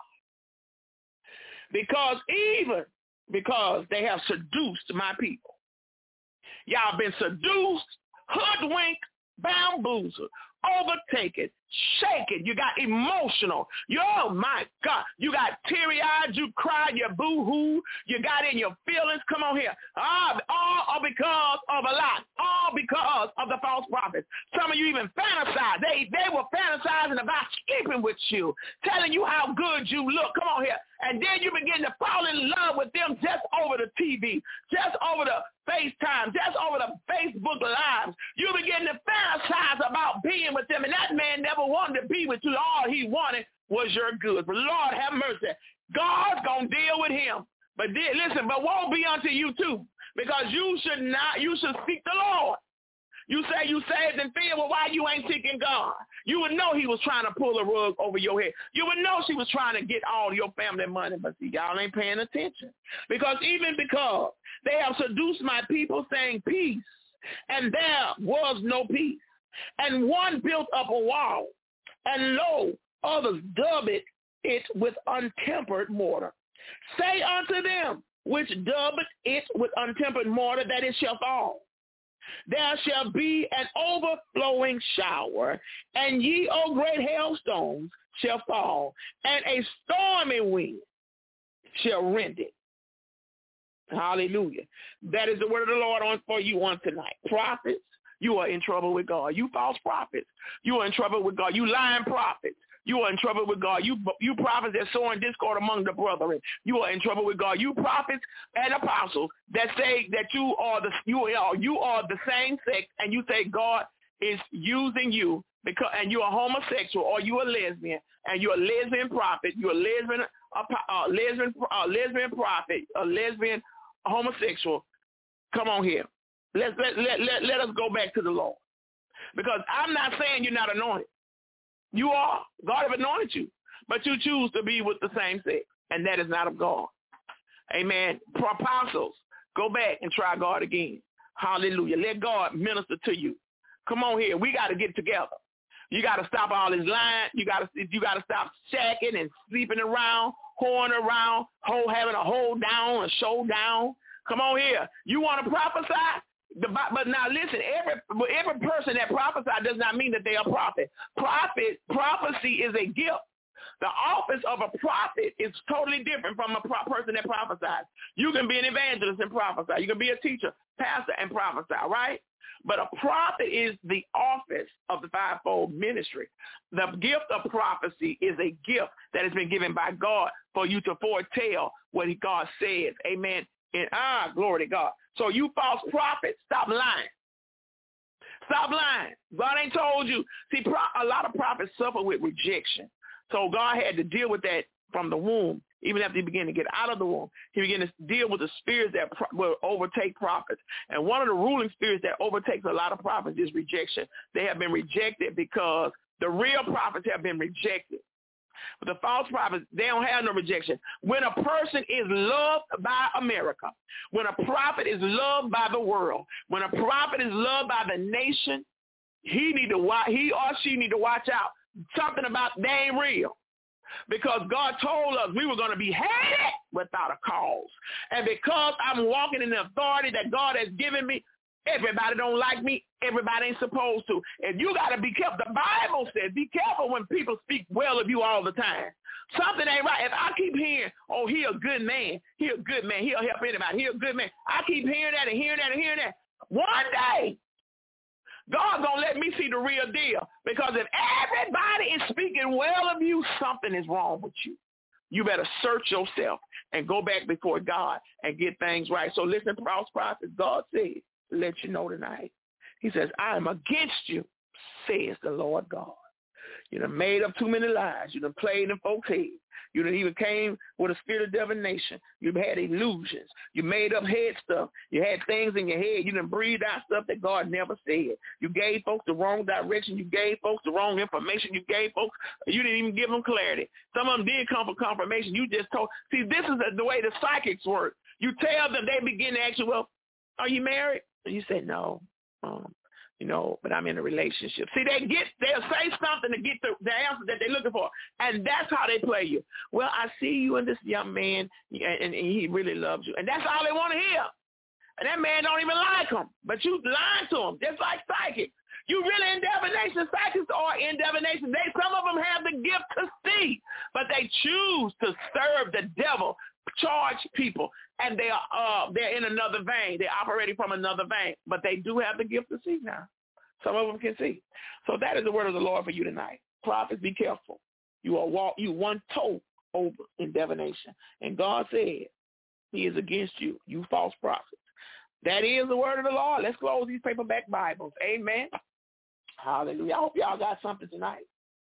Speaker 3: Because even because they have seduced my people. Y'all been seduced, hoodwinked, bamboozled, overtaken, shaken. You got emotional. You, oh, my God. You got teary-eyed. You cried. You boo-hoo. You got in your feelings. Come on here. All, all because of a lie. All because of the false prophets. Some of you even fantasize. They, they were fantasizing about sleeping with you, telling you how good you look. Come on here. And then you begin to fall in love with them just over the T V, just over the FaceTime, just over the Facebook Lives. You begin to fantasize about being with them, and that man never wanted to be with you. All he wanted was your good. But Lord have mercy. God's going to deal with him. But then, listen, but woe be unto you too, because you should not, you should seek the Lord. You say you saved and filled, well, why you ain't seeking God? You would know he was trying to pull a rug over your head. You would know she was trying to get all your family money, but see, y'all ain't paying attention. Because even because they have seduced my people, saying peace, and there was no peace. And one built up a wall, and lo, others dubbed it, it with untempered mortar. Say unto them, which dubbed it with untempered mortar, that it shall fall. There shall be an overflowing shower, and ye, O great hailstones, shall fall, and a stormy wind shall rend it. Hallelujah. That is the word of the Lord on for you on tonight. Prophets, you are in trouble with God. You false prophets, you are in trouble with God. You lying prophets, you are in trouble with God. You you prophets that sowing discord among the brethren, you are in trouble with God. You prophets and apostles that say that you are the you are you are the same sex, and you say God is using you because and you're a homosexual or you're a lesbian and you're a lesbian prophet, you're a lesbian a, a lesbian a lesbian prophet, a lesbian homosexual. Come on here. Let's let let let, let us go back to the Lord, because I'm not saying you're not anointed. You are. God have anointed you. But you choose to be with the same sex, and that is not of God. Amen. Apostles, go back and try God again. Hallelujah. Let God minister to you. Come on here. We got to get together. You got to stop all this lying. You got to you got to stop shacking and sleeping around, whoring around, whole, having a hold down, a showdown. Come on here. You want to prophesy? The, but now listen, every every person that prophesies does not mean that they are prophet. Prophet prophecy is a gift. The office of a prophet is totally different from a pro- person that prophesies. You can be an evangelist and prophesy. You can be a teacher, pastor, and prophesy, right? But a prophet is the office of the fivefold ministry. The gift of prophecy is a gift that has been given by God for you to foretell what God says. Amen. And ah, glory to God. So you false prophets, stop lying. Stop lying. God ain't told you. See, pro- a lot of prophets suffer with rejection. So God had to deal with that from the womb. Even after he began to get out of the womb, he began to deal with the spirits that pro- will overtake prophets. And one of the ruling spirits that overtakes a lot of prophets is rejection. They have been rejected because the real prophets have been rejected. But the false prophets, they don't have no rejection. When a person is loved by America, when a prophet is loved by the world, when a prophet is loved by the nation, he need to watch, he or she need to watch out. Something about they ain't real. because God told us we were going to be hated without a cause. And because I'm walking in the authority that God has given me, everybody don't like me. Everybody ain't supposed to. And you got to be careful. The Bible says be careful when people speak well of you all the time. Something ain't right. If I keep hearing, oh, he a good man. He a good man. He'll help anybody. He a good man. I keep hearing that and hearing that and hearing that. One day, God's going to let me see the real deal. Because if everybody is speaking well of you, something is wrong with you. You better search yourself and go back before God and get things right. So listen to false prophets. God said, let you know tonight. He says, I am against you, says the Lord God. You done made up too many lies. You done played in folks' heads. You done even came with a spirit of divination. You had illusions. You made up head stuff. You had things in your head. You done breathed out stuff that God never said. You gave folks the wrong direction. You gave folks the wrong information. You gave folks, you didn't even give them clarity. Some of them did come for confirmation. You just told. See, this is the, the way the psychics work. You tell them, they begin to ask you, well, are you married? And you say, no. Um, You know, but I'm in a relationship. See, they get, they'll say something to get the, the answer that they're looking for, and that's how they play you. Well, I see you and this young man, and, and he really loves you, and that's all they want to hear. And that man don't even like him, but you lying to him, just like psychics. You really in divination. Psychics are in divination. They, some of them have the gift to see, but they choose to serve the devil, charge people, and they are uh, they're in another vein. They're operating from another vein, but they do have the gift to see now. Some of them can see. So that is the word of the Lord for you tonight. Prophets, be careful. You are walk, you one toe over in divination, and God said He is against you, you false prophets. That is the word of the Lord. Let's close these paperback Bibles. Amen. Hallelujah. I hope y'all got something tonight.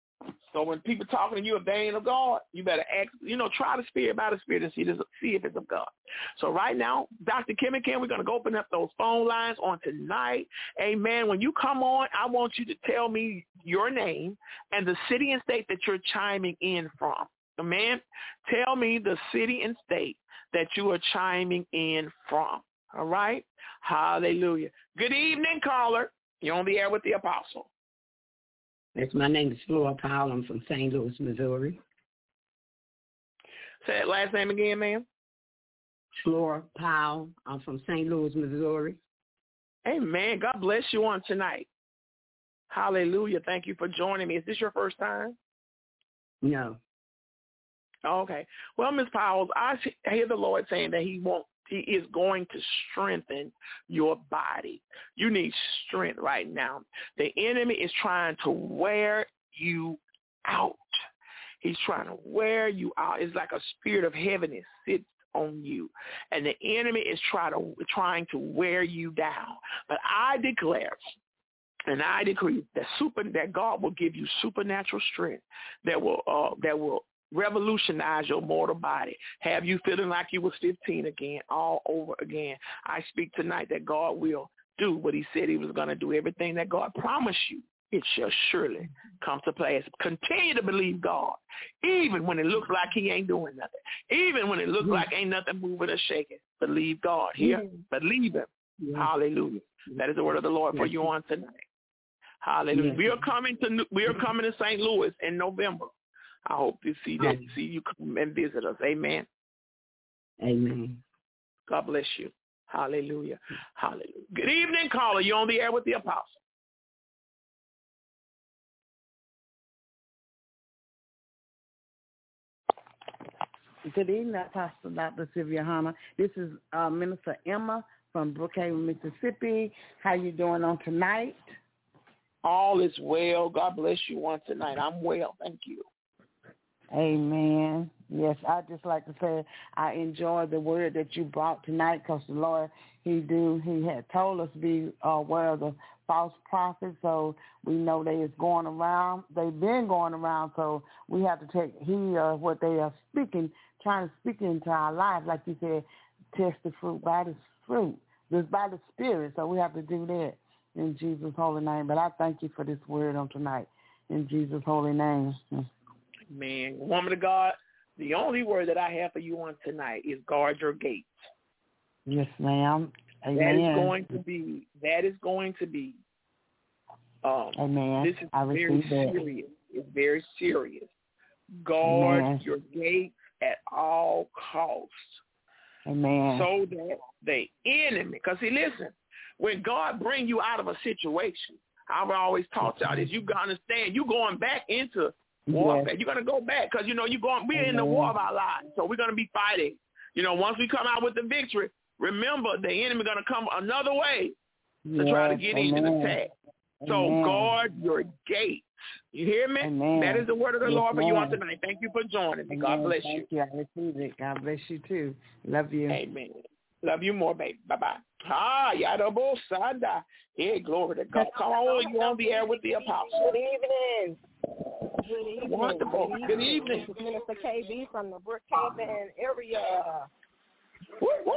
Speaker 3: So when people talking to you if they ain't of God, you better ask, you know, try the spirit by the spirit and see, this, see if it's of God. So right now, Doctor Kim and Kim, we're going to go open up those phone lines on tonight. Amen. When you come on, I want you to tell me your name and the city and state that you're chiming in from. Amen. Tell me the city and state that you are chiming in from. All right. Hallelujah. Good evening, caller. You're on the air with the apostle.
Speaker 2: Yes, my name is Flora Powell. I'm from Saint Louis, Missouri.
Speaker 3: Say that last name again, ma'am.
Speaker 2: Flora Powell. I'm from Saint Louis, Missouri.
Speaker 3: Amen. God bless you on tonight. Hallelujah. Thank you for joining me. Is this your first time?
Speaker 2: No.
Speaker 3: Okay. Well, Miz Powell, I hear the Lord saying that he won't He is going to strengthen your body. You need strength right now. The enemy is trying to wear you out. He's trying to wear you out. It's like a spirit of heaviness sits on you. And the enemy is trying to, trying to wear you down. But I declare and I decree that super that God will give you supernatural strength that will uh, that will revolutionize your mortal body, have you feeling like you was fifteen again, all over again. I speak tonight that God will do what he said he was going to do. Everything that God promised you, it shall surely come to pass. Continue to believe God, even when it looks like he ain't doing nothing, even when it looks like ain't nothing moving or shaking. Believe God here. Yeah. Believe him. Yeah. Hallelujah. That is the word of the Lord yeah. for you on tonight. Hallelujah. Yeah. We are coming to we are coming to Saint Louis in November. I hope to see that, see you come and visit us. Amen.
Speaker 2: Amen.
Speaker 3: God bless you. Hallelujah. Hallelujah. Good evening, caller. You're on the air with the apostle.
Speaker 4: Good evening, Apostle Doctor Sylvia Hanna. This is uh, Minister Emma from Brookhaven, Mississippi. How you doing on tonight?
Speaker 3: All is well. God bless you on tonight. I'm well. Thank you.
Speaker 4: Amen. Yes, I just like to say I enjoy the word that you brought tonight because the Lord, he do, he had told us to be aware of the false prophets, so we know they is going around. They've been going around, so we have to take heed of what they are speaking, trying to speak into our lives. Like you said, test the fruit by the fruit, just by the Spirit, so we have to do that in Jesus' holy name. But I thank you for this word on tonight in Jesus' holy name.
Speaker 3: Man, woman of God, the only word that I have for you on tonight is guard your gates.
Speaker 4: Yes, ma'am. Amen.
Speaker 3: That is going to be, that is going to be, um,
Speaker 4: Amen.
Speaker 3: this is
Speaker 4: I
Speaker 3: very
Speaker 4: that.
Speaker 3: serious. It's very serious. Guard
Speaker 4: Amen.
Speaker 3: your gates at all costs.
Speaker 4: Amen.
Speaker 3: So that the enemy, because see, listen, when God brings you out of a situation, I've always taught y'all this, you got to understand, you're going back into warfare. Yes. You're going to go back because, you know, you're going, we're Amen. In the war of our lives. So we're going to be fighting. You know, once we come out with the victory, remember the enemy going to come another way to yes. try to get Amen. In and attack. So Amen. Guard your gates. You hear me?
Speaker 4: Amen.
Speaker 3: That is the word of the
Speaker 4: yes,
Speaker 3: Lord for
Speaker 4: Amen.
Speaker 3: You on tonight. Thank you for joining me.
Speaker 4: Amen.
Speaker 3: God bless
Speaker 4: Thank
Speaker 3: you.
Speaker 4: you. I receive it. God bless you too. Love you.
Speaker 3: Amen. Love you more, baby. Bye-bye. Ah, Yadabo Sada. Hey, glory to God. Come on, you on the air with the apostle.
Speaker 5: Good evening. Good evening.
Speaker 3: Wonderful. Good evening.
Speaker 5: This is Minister K B from the Brookhaven area.
Speaker 3: Woo, woo.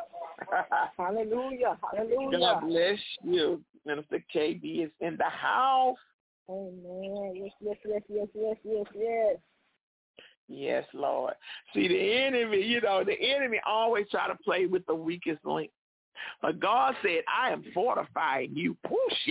Speaker 5: Hallelujah. Hallelujah.
Speaker 3: God bless you. Minister K B is in the house.
Speaker 5: Amen. Yes, yes, yes, yes, yes, yes, yes.
Speaker 3: Yes, Lord. See, the enemy, you know, the enemy always try to play with the weakest link. But God said, I am fortifying you. He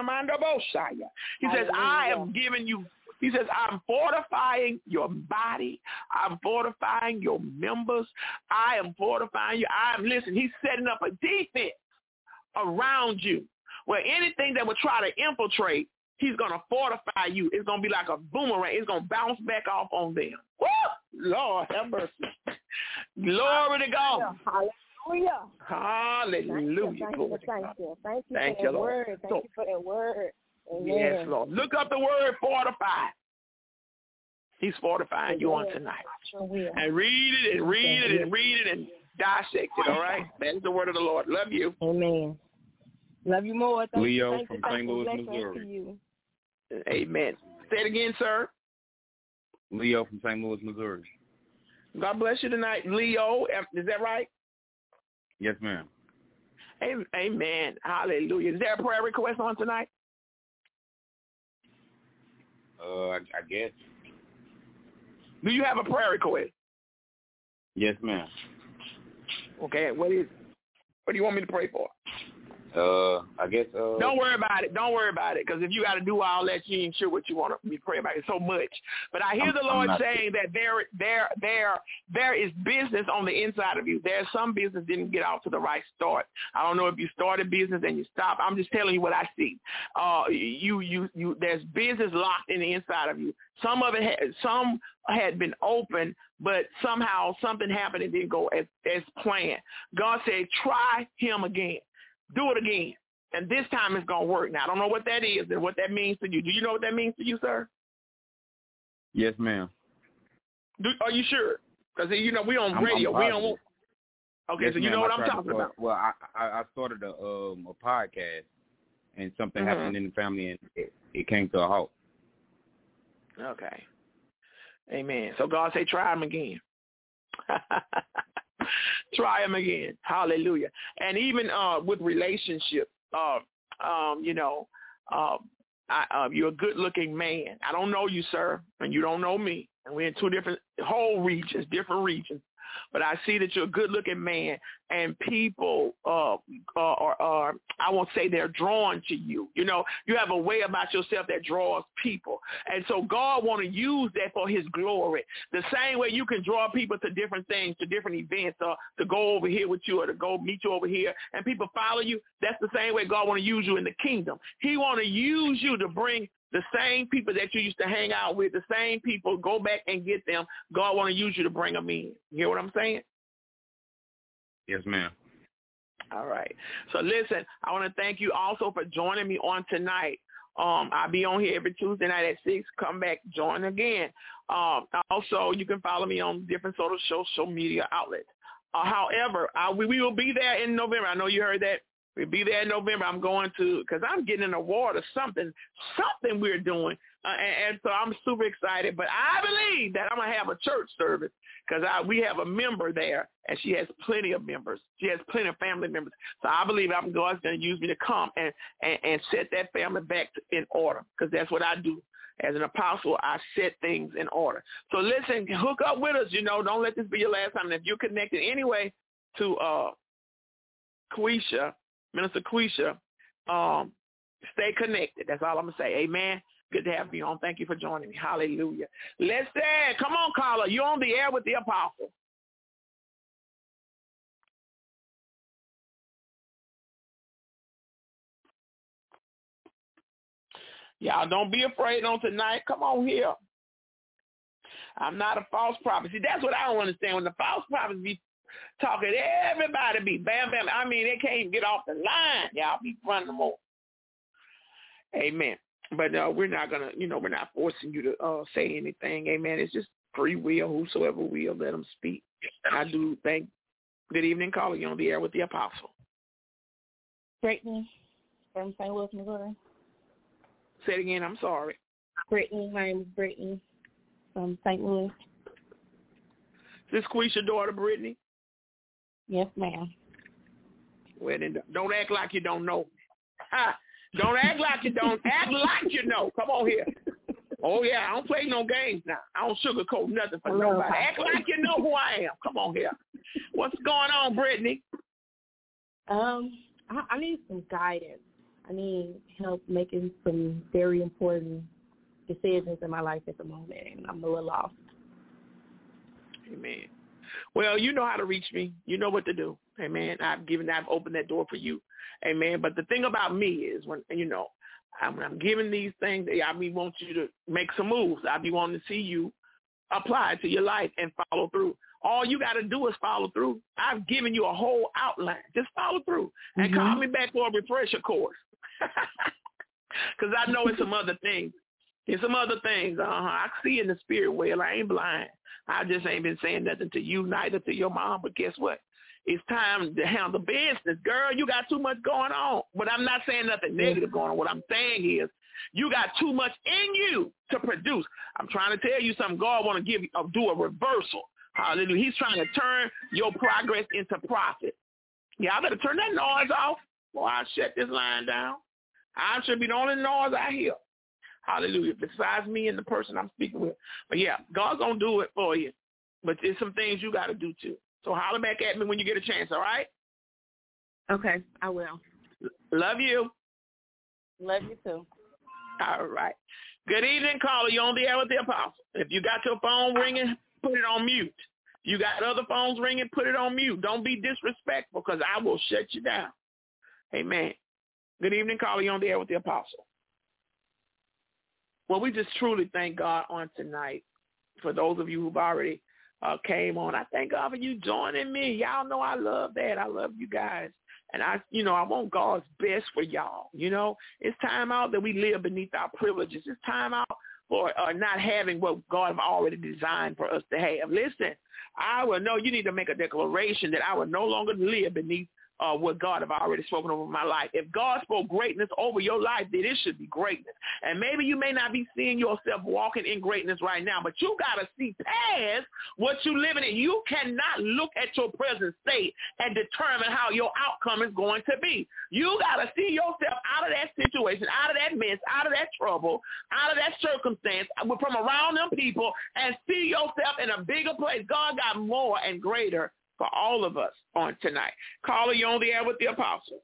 Speaker 3: says, I am giving you, he says, I'm fortifying your body. I'm fortifying your members. I am fortifying you. I am, listen, he's setting up a defense around you where anything that would try to infiltrate, he's going to fortify you. It's going to be like a boomerang. It's going to bounce back off on them. Woo! Lord have mercy. Glory to God.
Speaker 5: Hallelujah.
Speaker 3: Hallelujah.
Speaker 5: Thank you. Thank you. Thank you,
Speaker 3: thank
Speaker 5: for
Speaker 3: you,
Speaker 5: that
Speaker 3: Lord.
Speaker 5: word. Thank
Speaker 3: so,
Speaker 5: you for that word. Amen.
Speaker 3: Yes, Lord. Look up the word fortify. He's fortifying you on tonight. And read it and read it and read it and dissect it, all right? That's the word of the Lord. Love you.
Speaker 5: Amen. Love you more. Thank
Speaker 6: Leo
Speaker 5: you, thank
Speaker 6: from
Speaker 5: you,
Speaker 6: Saint Louis, Missouri.
Speaker 5: You.
Speaker 3: Amen. Say it again, sir.
Speaker 6: Leo from Saint Louis, Missouri.
Speaker 3: God bless you tonight. Leo, is that right?
Speaker 6: Yes, ma'am.
Speaker 3: Amen. Hallelujah. Is there a prayer request on tonight?
Speaker 6: Uh, I, I guess.
Speaker 3: Do you have a prayer request?
Speaker 6: Yes, ma'am.
Speaker 3: Okay. What is? What do you want me to pray for?
Speaker 6: Uh, I guess. Uh,
Speaker 3: Don't worry about it. Don't worry about it. Because if you got to do all that, you ain't sure what you want to be praying about. It's so much. But I hear
Speaker 6: I'm,
Speaker 3: the Lord
Speaker 6: not,
Speaker 3: saying that there, there, there, there is business on the inside of you. There's some business didn't get out to the right start. I don't know if you started business and you stopped. I'm just telling you what I see. Uh, you, you, you. There's business locked in the inside of you. Some of it, had, some had been open, but somehow something happened and didn't go as, as planned. God said, try him again. Do it again. And this time it's going to work. Now, I don't know what that is and what that means to you. Do you know what that means to you, sir?
Speaker 6: Yes, ma'am.
Speaker 3: Do, are you sure? Because, you know, we on
Speaker 6: I'm,
Speaker 3: radio.
Speaker 6: I'm
Speaker 3: we don't. Okay,
Speaker 6: yes,
Speaker 3: so you
Speaker 6: ma'am.
Speaker 3: know what
Speaker 6: I
Speaker 3: I'm talking
Speaker 6: start,
Speaker 3: about.
Speaker 6: Well, I, I, I started a, um, a podcast, and something mm-hmm. happened in the family, and it, it came to a halt.
Speaker 3: Okay. Amen. So God say, try him again. Try him again. Hallelujah. And even uh, with relationship, uh, um, you know, uh, I, uh, you're a good-looking man. I don't know you, sir, and you don't know me. And we're in two different whole regions, different regions. But I see that you're a good-looking man, and people uh, are, are, I won't say they're drawn to you. You know, you have a way about yourself that draws people. And so God want to use that for his glory. The same way you can draw people to different things, to different events, or to go over here with you or to go meet you over here, and people follow you. That's the same way God want to use you in the kingdom. He want to use you to bring the same people that you used to hang out with, the same people, go back and get them. God want to use you to bring them in. You hear what I'm saying?
Speaker 6: Yes, ma'am.
Speaker 3: All right. So listen, I want to thank you also for joining me on tonight. Um, I'll be on here every Tuesday night at six. Come back, join again. Um, also, you can follow me on different social social media outlets. Uh, however, I, we, we will be there in November. I know you heard that. We'll be there in November. I'm going to, because I'm getting an award or something, something we're doing. Uh, and, and so I'm super excited. But I believe that I'm going to have a church service because we have a member there, and she has plenty of members. She has plenty of family members. So I believe I'm God's going to use me to come and, and, and set that family back in order, because that's what I do. As an apostle, I set things in order. So listen, hook up with us. You know, don't let this be your last time. And if you're connected anyway to uh, Quisha, Minister Quisha, um, stay connected. That's all I'm going to say. Amen. good to have you on. Thank you for joining me. Hallelujah. Let's say, come on, caller. You're on the air with the apostle. Y'all don't be afraid on tonight. Come on here. I'm not a false prophet. See, that's what I don't understand. When the false prophets be talking, everybody be bam, bam. I mean, they can't even get off the line. Y'all be running them over. Amen. But uh, we're not going to, you know, we're not forcing you to uh, say anything. Amen. It's just free will. Whosoever will, let them speak. I do thank. Good evening, caller. You on the air with the apostle.
Speaker 5: Brittany from Saint Louis, Missouri.
Speaker 3: Say it again. I'm sorry.
Speaker 5: Brittany. My name is Brittany from Saint Louis.
Speaker 3: Is this Quisha's daughter, Brittany?
Speaker 5: Yes, ma'am.
Speaker 3: Well, then don't act like you don't know. Ha! Don't act like you don't. Act like you know. Come on here. Oh, yeah, I don't play no games now. I don't sugarcoat nothing for
Speaker 5: Hello,
Speaker 3: nobody. Act like you know who I am. Come on here. What's going on, Brittany?
Speaker 5: Um, I, I need some guidance. I need help making some very important decisions in my life at the moment, and I'm a little lost.
Speaker 3: Amen. Well, you know how to reach me. You know what to do. Amen. I've given, I've opened that door for you. Amen. But the thing about me is when, you know, I'm, I'm giving these things, I be want you to make some moves. I be wanting to see you apply it to your life and follow through. All you got to do is follow through. I've given you a whole outline. Just follow through and mm-hmm. call me back for a refresher course. Because I know it's some other things. There's some other things. Uh-huh. I see in the spirit well. I ain't blind. I just ain't been saying nothing to you, neither to your mom. But guess what? It's time to handle business. Girl, you got too much going on. But I'm not saying nothing negative going on. What I'm saying is you got too much in you to produce. I'm trying to tell you something. God want to give you, uh, do a reversal. Hallelujah. He's trying to turn your progress into profit. Yeah, I better turn that noise off or I'll shut this line down. I should be the only noise I hear. Hallelujah. Besides me and the person I'm speaking with. But yeah, God's going to do it for you. But there's some things you got to do too. So holler back at me when you get a chance, all right?
Speaker 5: Okay, I will.
Speaker 3: Love you.
Speaker 5: Love you too.
Speaker 3: All right. Good evening, caller. You're on the air with the apostle. If you got your phone ringing, put it on mute. You got other phones ringing, put it on mute. Don't be disrespectful because I will shut you down. Amen. Good evening, caller. You're on the air with the apostle. Well, we just truly thank God on tonight. For those of you who've already uh, came on, I thank God for you joining me. Y'all know I love that. I love you guys. And I, you know, I want God's best for y'all. You know, it's time out that we live beneath our privileges. It's time out for uh, not having what God have already designed for us to have. Listen, I will know you need to make a declaration that I will no longer live beneath Uh, what God have already spoken over my life. If God spoke greatness over your life, then it should be greatness. And maybe you may not be seeing yourself walking in greatness right now, but you got to see past what you're living in. You cannot look at your present state and determine how your outcome is going to be. You got to see yourself out of that situation, out of that mess, out of that trouble, out of that circumstance, from around them people, and see yourself in a bigger place. God got more and greater for all of us on tonight. Caller, you on the air with the apostle.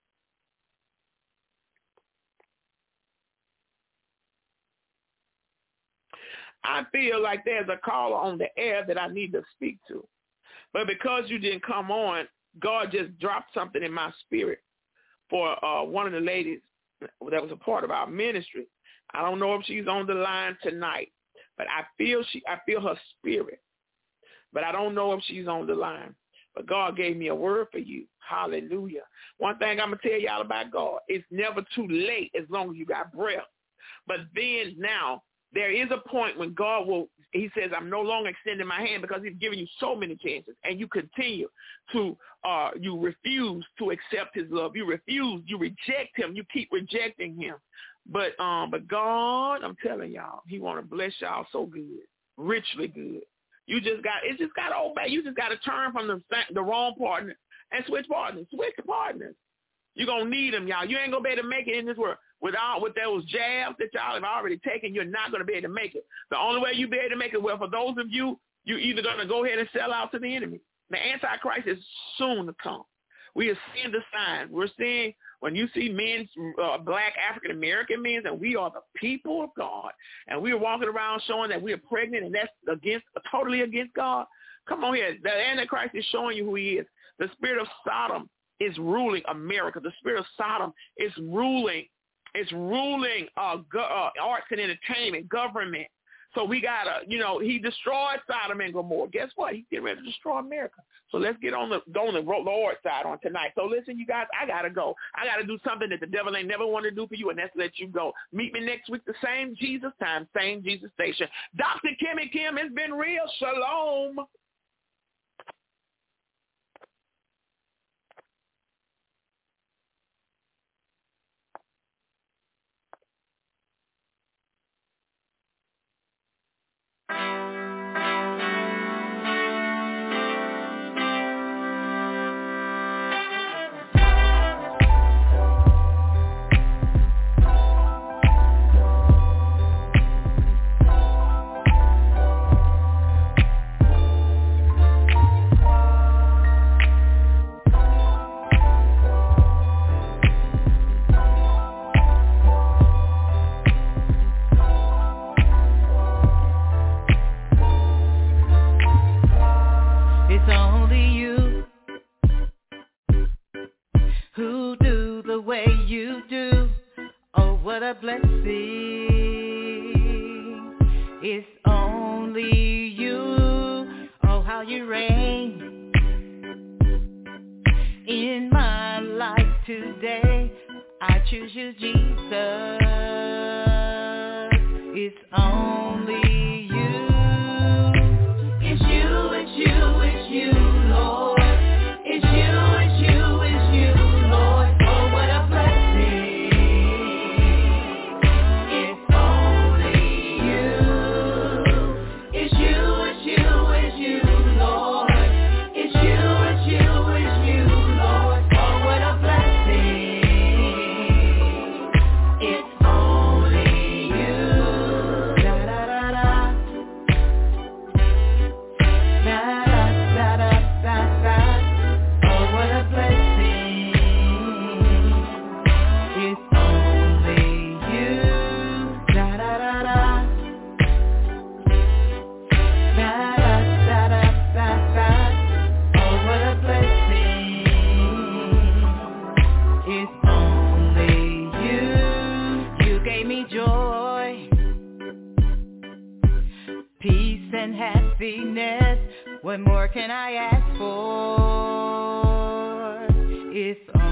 Speaker 3: I feel like there's a caller on the air that I need to speak to. But because you didn't come on, God just dropped something in my spirit for uh, one of the ladies that was a part of our ministry. I don't know if she's on the line tonight, but I feel she, I feel her spirit. But I don't know if she's on the line. But God gave me a word for you. Hallelujah. One thing I'm going to tell y'all about God, it's never too late as long as you got breath. But then now, there is a point when God will, he says, I'm no longer extending my hand because he's giving you so many chances. And you continue to, uh, you refuse to accept his love. You refuse, you reject him. You keep rejecting him. But um, but God, I'm telling y'all, he want to bless y'all so good, richly good. You just got, it just got to obey. You just got to turn from the the wrong partner and switch partners. Switch partners. You're going to need them, y'all. You ain't going to be able to make it in this world. Without, with those jabs that y'all have already taken, you're not going to be able to make it. The only way you be able to make it, well, for those of you, you're either going to go ahead and sell out to the enemy. The Antichrist is soon to come. We are seeing the signs. We're seeing when you see men, uh, black African-American men, and we are the people of God, and we are walking around showing that we are pregnant, and that's against, totally against God. Come on here. The Antichrist is showing you who he is. The spirit of Sodom is ruling America. The spirit of Sodom is ruling, is ruling uh, go, uh, arts and entertainment, government. So we got to, you know, he destroyed Sodom and Gomorrah. Guess what? He's getting ready to destroy America. So let's get on the, on the Lord side on tonight. So listen, you guys, I got to go. I got to do something that the devil ain't never wanted to do for you, and that's let you go. Meet me next week, the same Jesus time, same Jesus station. Doctor Kimmy Kim, it's been real. Shalom.
Speaker 7: What more can I ask for? It's